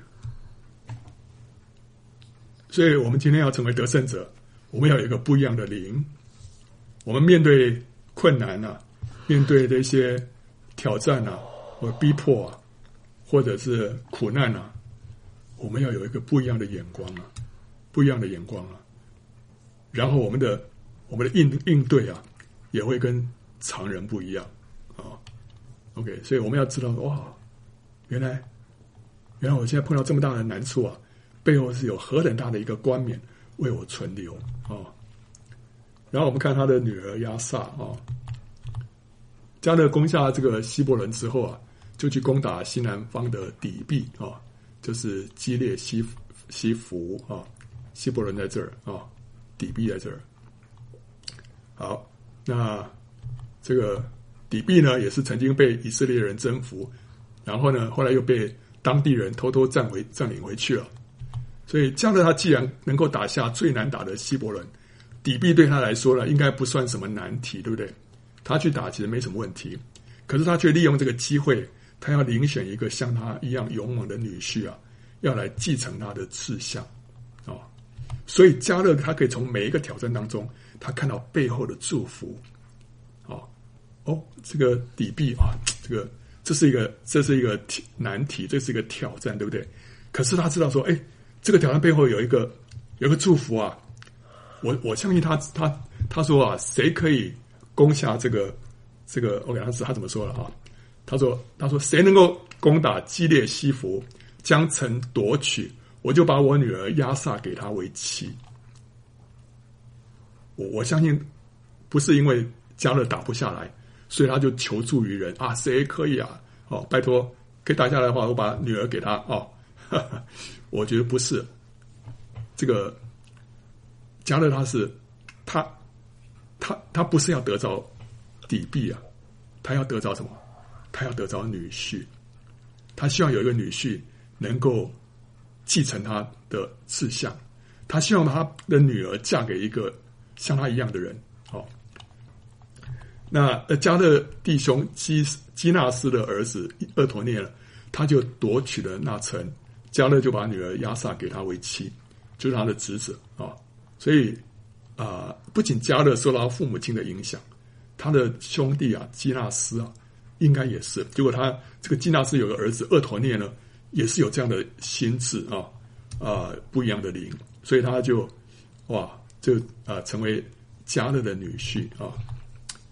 所以我们今天要成为得胜者，我们要有一个不一样的灵。我们面对困难啊，面对这些挑战啊，或逼迫啊，或者是苦难啊，我们要有一个不一样的眼光啊，不一样的眼光啊。然后我们的我们的应应对啊，也会跟常人不一样啊。OK， 所以我们要知道，哇，原来原来我现在碰到这么大的难处啊，背后是有何等大的一个冠冕为我存留啊。然后我们看他的女儿亚萨啊，迦勒攻下这个希伯伦之后啊，就去攻打西南方的底壁啊，就是基列西西弗啊，希伯伦在这儿啊，底壁在这儿。好，那这个底壁呢，也是曾经被以色列人征服，然后呢，后来又被当地人偷偷占回占领回去了。所以迦勒他既然能够打下最难打的希伯伦，底壁对他来说呢，应该不算什么难题，对不对？他去打其实没什么问题，可是他却利用这个机会，他要遴选一个像他一样勇猛的女婿啊，要来继承他的志向哦。所以迦勒他可以从每一个挑战当中，他看到背后的祝福。哦哦，这个底壁啊，这个这是一个这是一个难题，这是一个挑战，对不对？可是他知道说，哎，这个挑战背后有一个有一个祝福啊。我我相信他他他说啊，谁可以攻下这个这个 OK， 他是他怎么说了啊？他说他说谁能够攻打基列西弗，将城夺取，我就把我女儿亚萨给他为妻。我我相信不是因为迦勒打不下来，所以他就求助于人啊，谁可以啊？哦，拜托，可以打下来的话，我把女儿给他哦。哈哈，我觉得不是，这个迦勒他是他他他不是要得着底壁啊，他要得着什么？他要得着女婿，他希望有一个女婿能够继承他的志向，他希望他的女儿嫁给一个像他一样的人。好，那迦勒弟兄基基纳斯的儿子俄陀聶了，他就夺取了那城，迦勒就把女儿亚萨给他为妻，就是他的侄子啊。所以啊、呃，不仅迦勒受到父母亲的影响，他的兄弟啊基纳斯啊，应该也是。结果他这个基纳斯有个儿子俄陀聶呢，也是有这样的心智啊啊、呃、不一样的灵，所以他就哇就啊、呃、成为迦勒的女婿啊。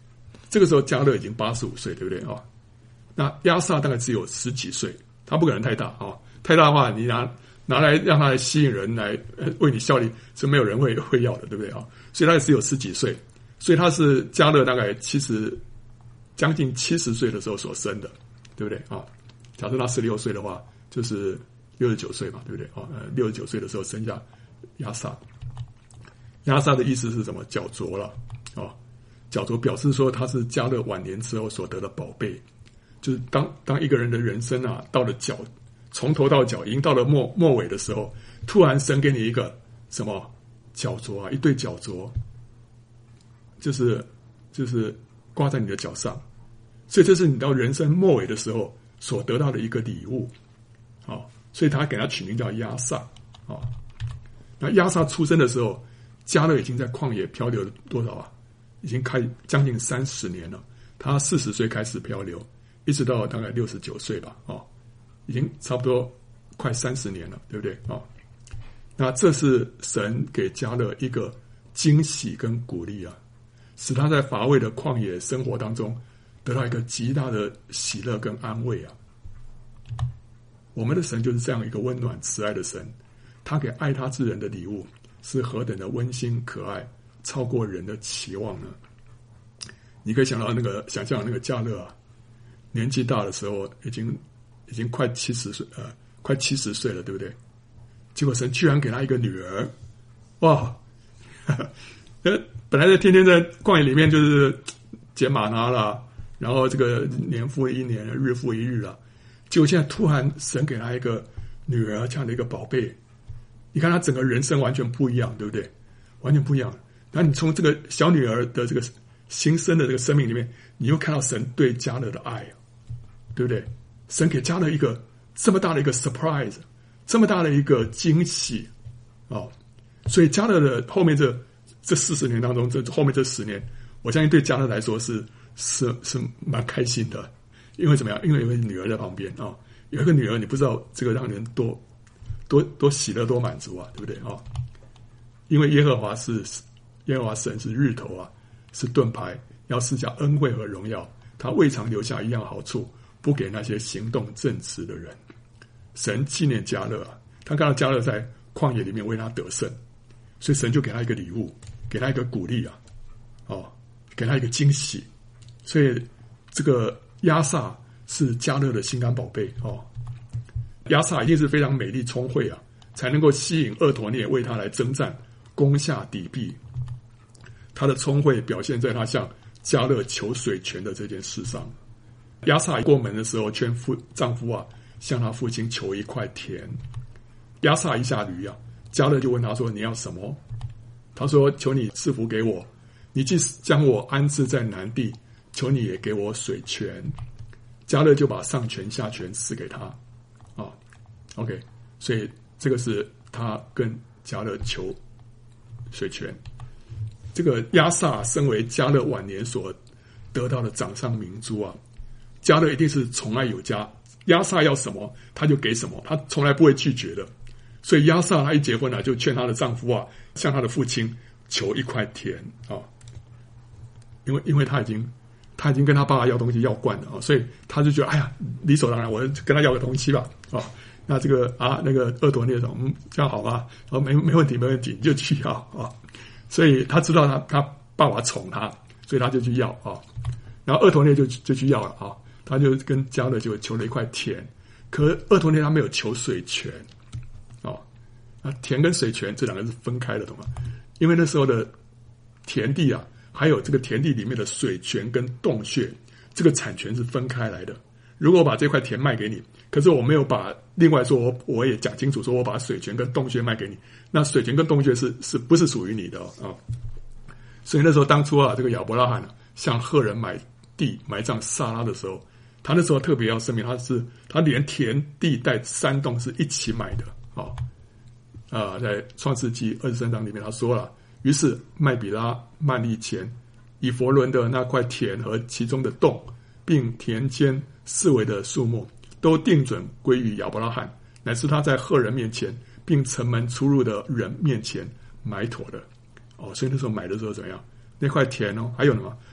这个时候迦勒已经八十五岁，对不对啊？那亚萨大概只有十几岁，他不可能太大啊，太大的话，你拿拿来让他来吸引人来为你效力，是没有人会会要的，对不对啊？所以他只有十几岁，所以他是迦勒大概七十将近七十岁的时候所生的，对不对啊？假设他十六岁的话，就是六十九岁嘛，对不对啊？呃，六十九岁的时候生下亚萨。亚萨的意思是什么？脚镯了啊，脚镯表示说他是迦勒晚年之后所得的宝贝，就是当当一个人的人生啊，到了脚从头到脚已经到了末末尾的时候，突然神给你一个什么脚镯啊，一对脚镯，就是就是挂在你的脚上，所以这是你到人生末尾的时候所得到的一个礼物，啊，所以他给他取名叫亚萨啊。那亚萨出生的时候，迦勒已经在旷野漂流了多少啊？已经开将近三十年了。他四十岁开始漂流，一直到大概六十九岁吧，哦，已经差不多快三十年了，对不对啊？哦，那这是神给迦勒一个惊喜跟鼓励啊，使他在乏味的旷野生活当中得到一个极大的喜乐跟安慰啊。我们的神就是这样一个温暖慈爱的神，他给爱他之人的礼物是何等的温馨可爱，超过人的期望呢？你可以想到那个想象那个迦勒啊，年纪大的时候已经已经快七十岁呃快七十岁了，对不对？结果神居然给他一个女儿，哇！呃，本来在天天在旷野里面就是捡玛拿啦，然后这个年复一年，日复一日了，结果现在突然神给他一个女儿这样的一个宝贝，你看他整个人生完全不一样，对不对？完全不一样。然后你从这个小女儿的这个新生的这个生命里面，你又看到神对迦勒的爱，对不对？神给迦勒一个这么大的一个 surprise， 这么大的一个惊喜哦，所以迦勒的后面这这四十年当中，这后面这十年，我相信对迦勒来说是是是蛮开心的，因为怎么样？因为有个女儿在旁边啊，哦，有一个女儿，你不知道这个让人多多多喜乐多满足啊，对不对啊？哦，因为耶和华是耶和华神是日头啊，是盾牌，要施加恩惠和荣耀，他未尝留下一样好处，不给那些行动正直的人。神纪念迦勒啊，他看到迦勒在旷野里面为他得胜，所以神就给他一个礼物，给他一个鼓励啊，哦，给他一个惊喜。所以这个亚萨是迦勒的心肝宝贝哦。亚萨一定是非常美丽聪慧啊，才能够吸引俄陀聶为他来征战，攻下底壁。他的聪慧表现在他向迦勒求水泉的这件事上。亚萨过门的时候，劝夫丈夫啊向他父亲求一块田。亚萨一下驴啊，迦勒就问他说：“你要什么？”他说：“求你赐福给我，你既将我安置在南地，求你也给我水泉。”迦勒就把上泉下泉赐给他。啊 ，OK， 所以这个是他跟迦勒求水泉。这个亚萨身为迦勒晚年所得到的掌上明珠啊，迦勒一定是宠爱有加，亚萨要什么他就给什么，他从来不会拒绝的。所以亚萨他一结婚啊，就劝他的丈夫啊向他的父亲求一块田啊，因为因为他已经他已经跟他爸爸要东西要惯了啊，所以他就觉得哎呀理所当然，我跟他要个东西吧啊。那这个啊那个俄陀聶说嗯这样好吧，哦没没问题没问题，你就去要啊。所以他知道他他爸爸宠他，所以他就去要啊。然后俄陀聶就就去要了啊，他就跟迦勒就求了一块田，可俄陀聶他没有求水泉哦。啊，田跟水泉这两个是分开的，懂吗？因为那时候的田地啊，还有这个田地里面的水泉跟洞穴，这个产权是分开来的。如果我把这块田卖给你，可是我没有把另外说我我也讲清楚，说我把水泉跟洞穴卖给你，那水泉跟洞穴是是不是属于你的啊，哦？所以那时候当初啊，这个亚伯拉罕，啊，向赫人买地埋葬撒拉的时候，他那时候特别要声明，他是他连田地带山洞是一起买的啊。啊，在创世纪二十三章里面他说了，于是麦比拉、曼利前、以弗伦的那块田和其中的洞，并田间四围的树木，都定准归于亚伯拉罕，乃是他在赫人面前并城门出入的人面前买妥的。哦，所以那时候买的时候怎么样？那块田哦，还有什么？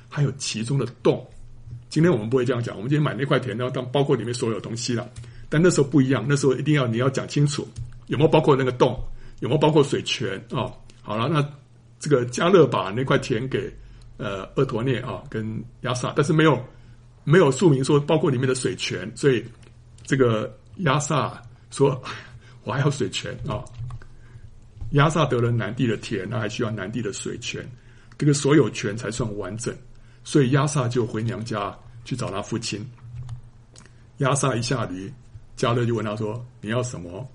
还有其中的洞。今天我们不会这样讲，我们今天买那块田呢，当包括里面所有东西了。但那时候不一样，那时候一定要你要讲清楚，有没有包括那个洞，有没有包括水泉啊？好了，那这个迦勒把那块田给呃俄陀聶啊跟亚萨，但是没有没有注明说包括里面的水泉，所以这个亚萨说我还要水泉啊。亚萨得了南地的田，那还需要南地的水泉，这个所有权才算完整。所以亚萨就回娘家去找他父亲。亚萨一下驴，迦勒就问他说：“你要什么？”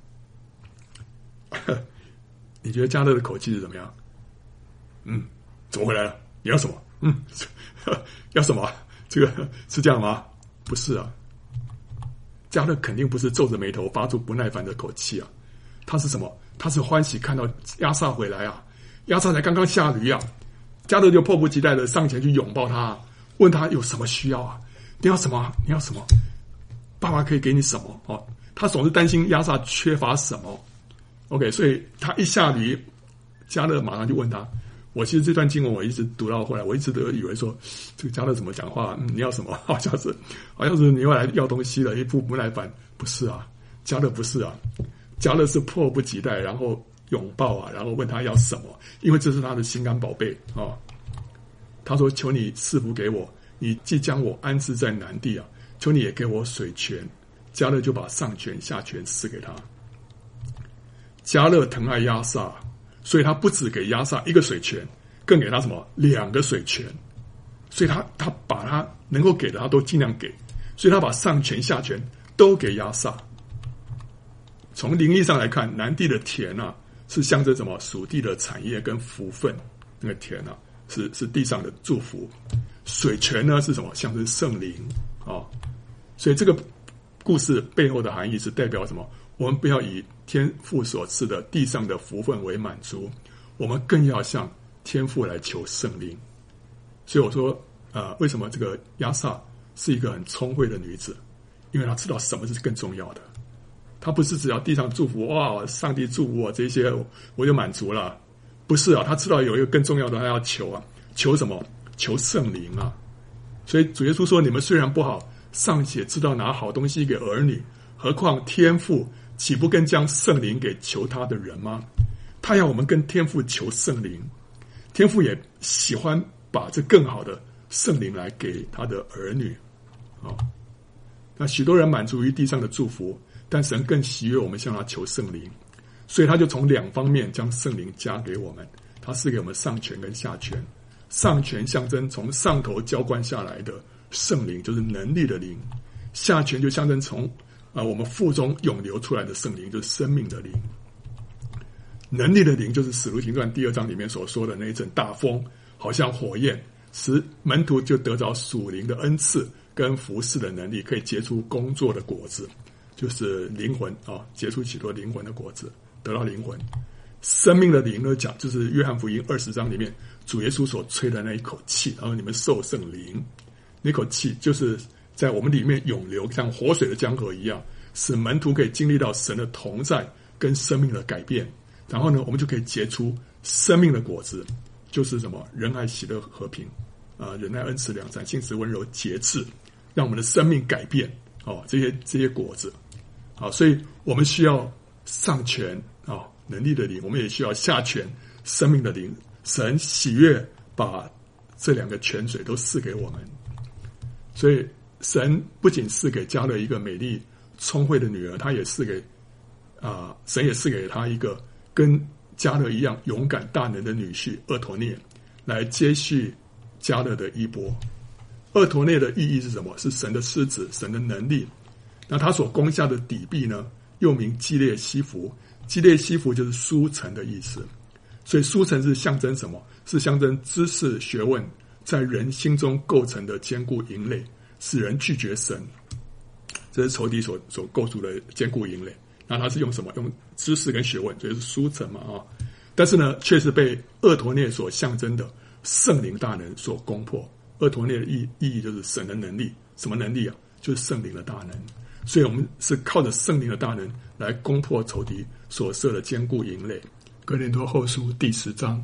你觉得迦勒的口气是怎么样？嗯，怎么回来了？你要什么？嗯，要什么？这个是这样吗？不是啊，迦勒肯定不是皱着眉头发出不耐烦的口气啊，他是什么？他是欢喜看到亚萨回来啊，亚萨才刚刚下驴啊。迦勒就迫不及待的上前去拥抱他，问他有什么需要啊？你要什么？你要什么？爸爸可以给你什么？哦，他总是担心亚萨缺乏什么。OK， 所以他一下驴，迦勒马上就问他。我其实这段经文我一直读到后来，我一直都以为说这个迦勒怎么讲话？嗯，你要什么？好像是好像是你要来要东西了，一副不耐烦。不是啊，迦勒不是啊，迦勒是迫不及待，然后拥抱啊，然后问他要什么，因为这是他的心肝宝贝啊、哦。他说：“求你赐福给我，你既将我安置在南地啊，求你也给我水泉。”迦勒就把上泉下泉赐给他。迦勒疼爱亚萨，所以他不只给亚萨一个水泉，更给他什么两个水泉。所以他他把他能够给的他都尽量给，所以他把上泉下泉都给亚萨。从灵义上来看，南地的田啊，是象征什么？属地的产业跟福分。那个田啊，是是地上的祝福。水泉呢是什么？象征圣灵啊、哦。所以这个故事背后的含义是代表什么？我们不要以天父所赐的地上的福分为满足，我们更要向天父来求圣灵。所以我说，呃，为什么这个亚萨是一个很聪慧的女子？因为她知道什么是更重要的。她不是只要地上祝福，哇，上帝祝福我这些我就满足了。不是啊，她知道有一个更重要的，她要求啊，求什么？求圣灵啊。所以主耶稣说，你们虽然不好，尚且知道拿好东西给儿女，何况天父岂不更将圣灵给求他的人吗？他要我们跟天父求圣灵，天父也喜欢把这更好的圣灵来给他的儿女。哦，那许多人满足于地上的祝福，但神更喜悦我们向他求圣灵，所以他就从两方面将圣灵加给我们。他赐给我们上泉跟下泉。上泉象征从上头浇灌下来的圣灵，就是能力的灵；下泉就象征从啊我们腹中涌流出来的圣灵，就是生命的灵。能力的灵就是使徒行传第二章里面所说的那一阵大风，好像火焰，使门徒就得着属灵的恩赐跟服侍的能力，可以结出工作的果子，就是灵魂啊，结出许多灵魂的果子，得到灵魂。生命的灵呢，讲就是约翰福音二十章里面主耶稣所吹的那一口气，然后你们受圣灵，那口气就是在我们里面涌流，像活水的江河一样，使门徒可以经历到神的同在跟生命的改变。然后呢，我们就可以结出生命的果子，就是什么仁爱、喜乐、和平啊，仁爱、恩慈、良善、信实、温柔、节制，让我们的生命改变哦，这些这些果子啊，所以我们需要上泉啊，能力的灵，我们也需要下泉生命的灵。神喜悦把这两个泉水都赐给我们，所以神不仅赐给迦勒一个美丽聪慧的女儿，他也赐给啊、呃，神也赐给他一个跟迦勒一样勇敢大能的女婿俄陀聶，来接续迦勒的衣钵。俄陀聶的意义是什么？是神的狮子，神的能力。那他所攻下的底壁呢，又名基列西弗。基列西弗就是书城的意思。所以书城是象征什么？是象征知识学问在人心中构成的坚固营垒，使人拒绝神。这是仇敌所所构筑的坚固营垒。那他是用什么？用知识跟学问，所以是书城嘛啊。但是呢，却是被俄陀聶所象征的圣灵大能所攻破。俄陀聶的意意义就是神的能力，什么能力啊？就是圣灵的大能。所以我们是靠着圣灵的大能来攻破仇敌所设的坚固营垒。哥林多后书第十章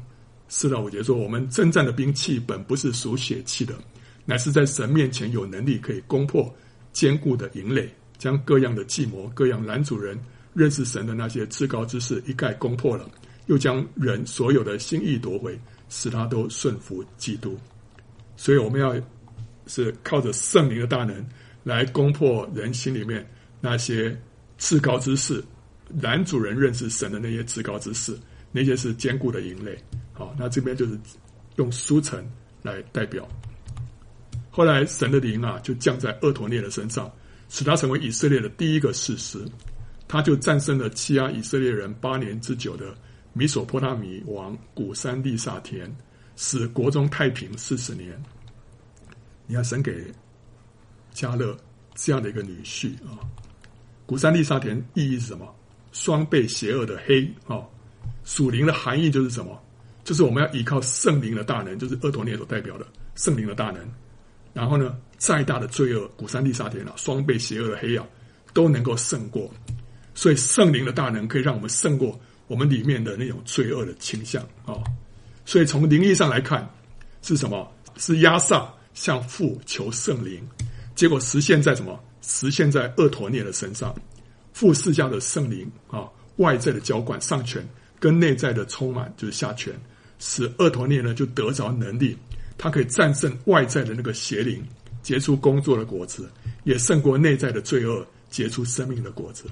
四到五节说，我们征战的兵器本不是属血气的，乃是在神面前有能力可以攻破坚固的营垒，将各样的计谋、各样拦阻人认识神的那些至高之事一概攻破了，又将人所有的心意夺回，使他都顺服基督。所以我们要是靠着圣灵的大能来攻破人心里面那些至高之事，拦阻人认识神的那些至高之事，那些是坚固的营垒。好，那这边就是用书城来代表。后来神的灵啊，就降在俄陀聶的身上，使他成为以色列的第一个士师。他就战胜了欺压以色列人八年之久的米索波大米王古珊利萨田，使国中太平四十年。你看神给迦勒这样的一个女婿啊，古珊利萨田意义是什么？双倍邪恶的黑啊，属灵的含义就是什么？就是我们要依靠圣灵的大能，就是俄陀聶所代表的圣灵的大能。然后呢，再大的罪恶，古珊利萨田啊，双倍邪恶的黑啊，都能够胜过。所以圣灵的大能可以让我们胜过我们里面的那种罪恶的倾向啊。所以从灵意上来看，是什么？是亚萨向父求圣灵，结果实现在什么？实现在俄陀聶的身上。父赐下的圣灵啊，外在的浇灌上权，跟内在的充满就是下权，使俄陀聶呢就得着能力，他可以战胜外在的那个邪灵，结出工作的果子，也胜过内在的罪恶，结出生命的果子。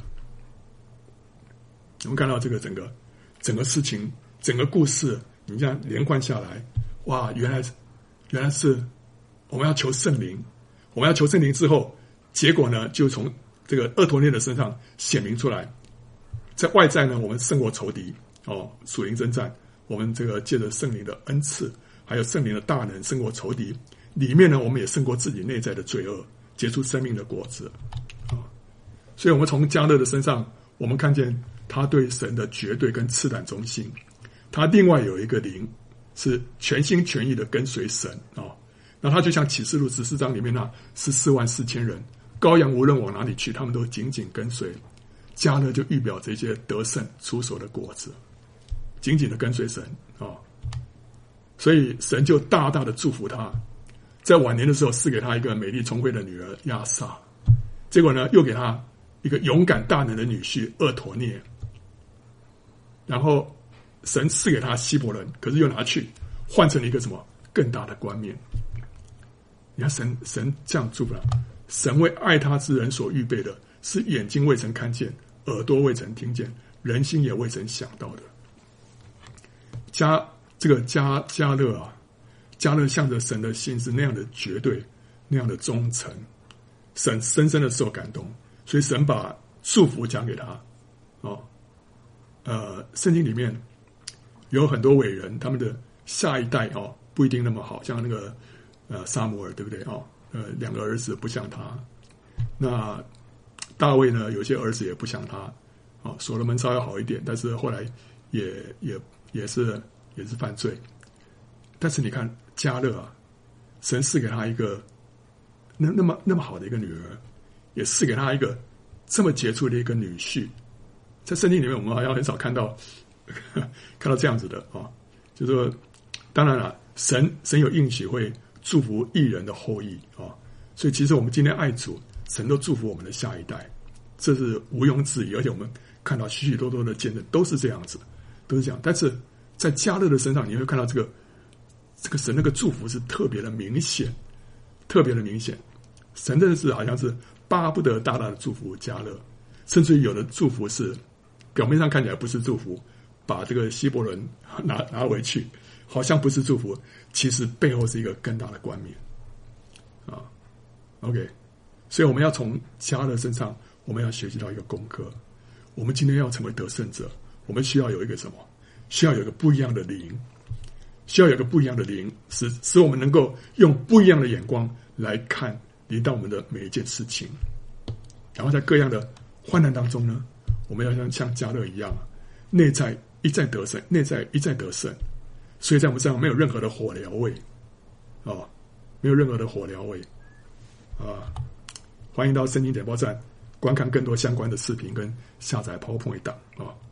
我们看到这个整个整个事情，整个故事，你这样连贯下来，哇，原来原来是我们要求圣灵，我们要求圣灵之后，结果呢，就从这个俄陀聶的身上显明出来。在外在呢，我们胜过仇敌哦，属灵征战，我们这个借着圣灵的恩赐，还有圣灵的大能胜过仇敌。里面呢，我们也胜过自己内在的罪恶，结出生命的果子啊、哦。所以，我们从迦勒的身上，我们看见他对神的绝对跟赤胆忠心。他另外有一个灵，是全心全意的跟随神啊、哦。那他就像启示录十四章里面那十四万四千人，羔羊无论往哪里去，他们都紧紧跟随。迦勒就预表这些得胜出手的果子，紧紧的跟随神啊、哦。所以神就大大的祝福他，在晚年的时候赐给他一个美丽聪慧的女儿亚萨，结果呢又给他一个勇敢大能的女婿俄陀聶，然后神赐给他希伯伦，可是又拿去换成了一个什么更大的冠冕。你看神神这样祝福他，神为爱他之人所预备的，是眼睛未曾看见，耳朵未曾听见，人心也未曾想到的。加这个加加勒啊，加勒向着神的心是那样的绝对，那样的忠诚，神深深的受感动，所以神把祝福讲给他。哦，呃，圣经里面有很多伟人，他们的下一代哦不一定那么好，像那个呃撒母耳，对不对？哦，呃，两个儿子不像他。那大卫呢，有些儿子也不像他。哦，所罗门稍微好一点，但是后来也也也是也是犯罪。但是你看迦勒啊，神赐给他一个那那么那么好的一个女儿，也赐给他一个这么杰出的一个女婿。在圣经里面，我们好像很少看到看到这样子的啊，就是说，当然了，神神有应许会祝福义人的后裔啊，所以其实我们今天爱主，神都祝福我们的下一代，这是毋庸置疑。而且我们看到许许多多的见证都是这样子，都是这样。但是在迦勒的身上，你会看到这个这个神那个祝福是特别的明显，特别的明显。神真的是好像是巴不得大大的祝福迦勒，甚至于有的祝福是表面上看起来不是祝福，把这个希伯伦拿拿回去，好像不是祝福，其实背后是一个更大的冠冕啊。OK， 所以我们要从迦勒身上，我们要学习到一个功课。我们今天要成为得胜者，我们需要有一个什么？需要有一个不一样的灵，需要有一个不一样的灵，使使我们能够用不一样的眼光来看临到我们的每一件事情。然后在各样的患难当中呢，我们要像像迦勒一样，内在一再得胜，内在一再得胜。所以在我们身上没有任何的火燎味啊、哦，没有任何的火燎味啊！欢迎到圣经点播站观看更多相关的视频跟下载 PowerPoint 档啊。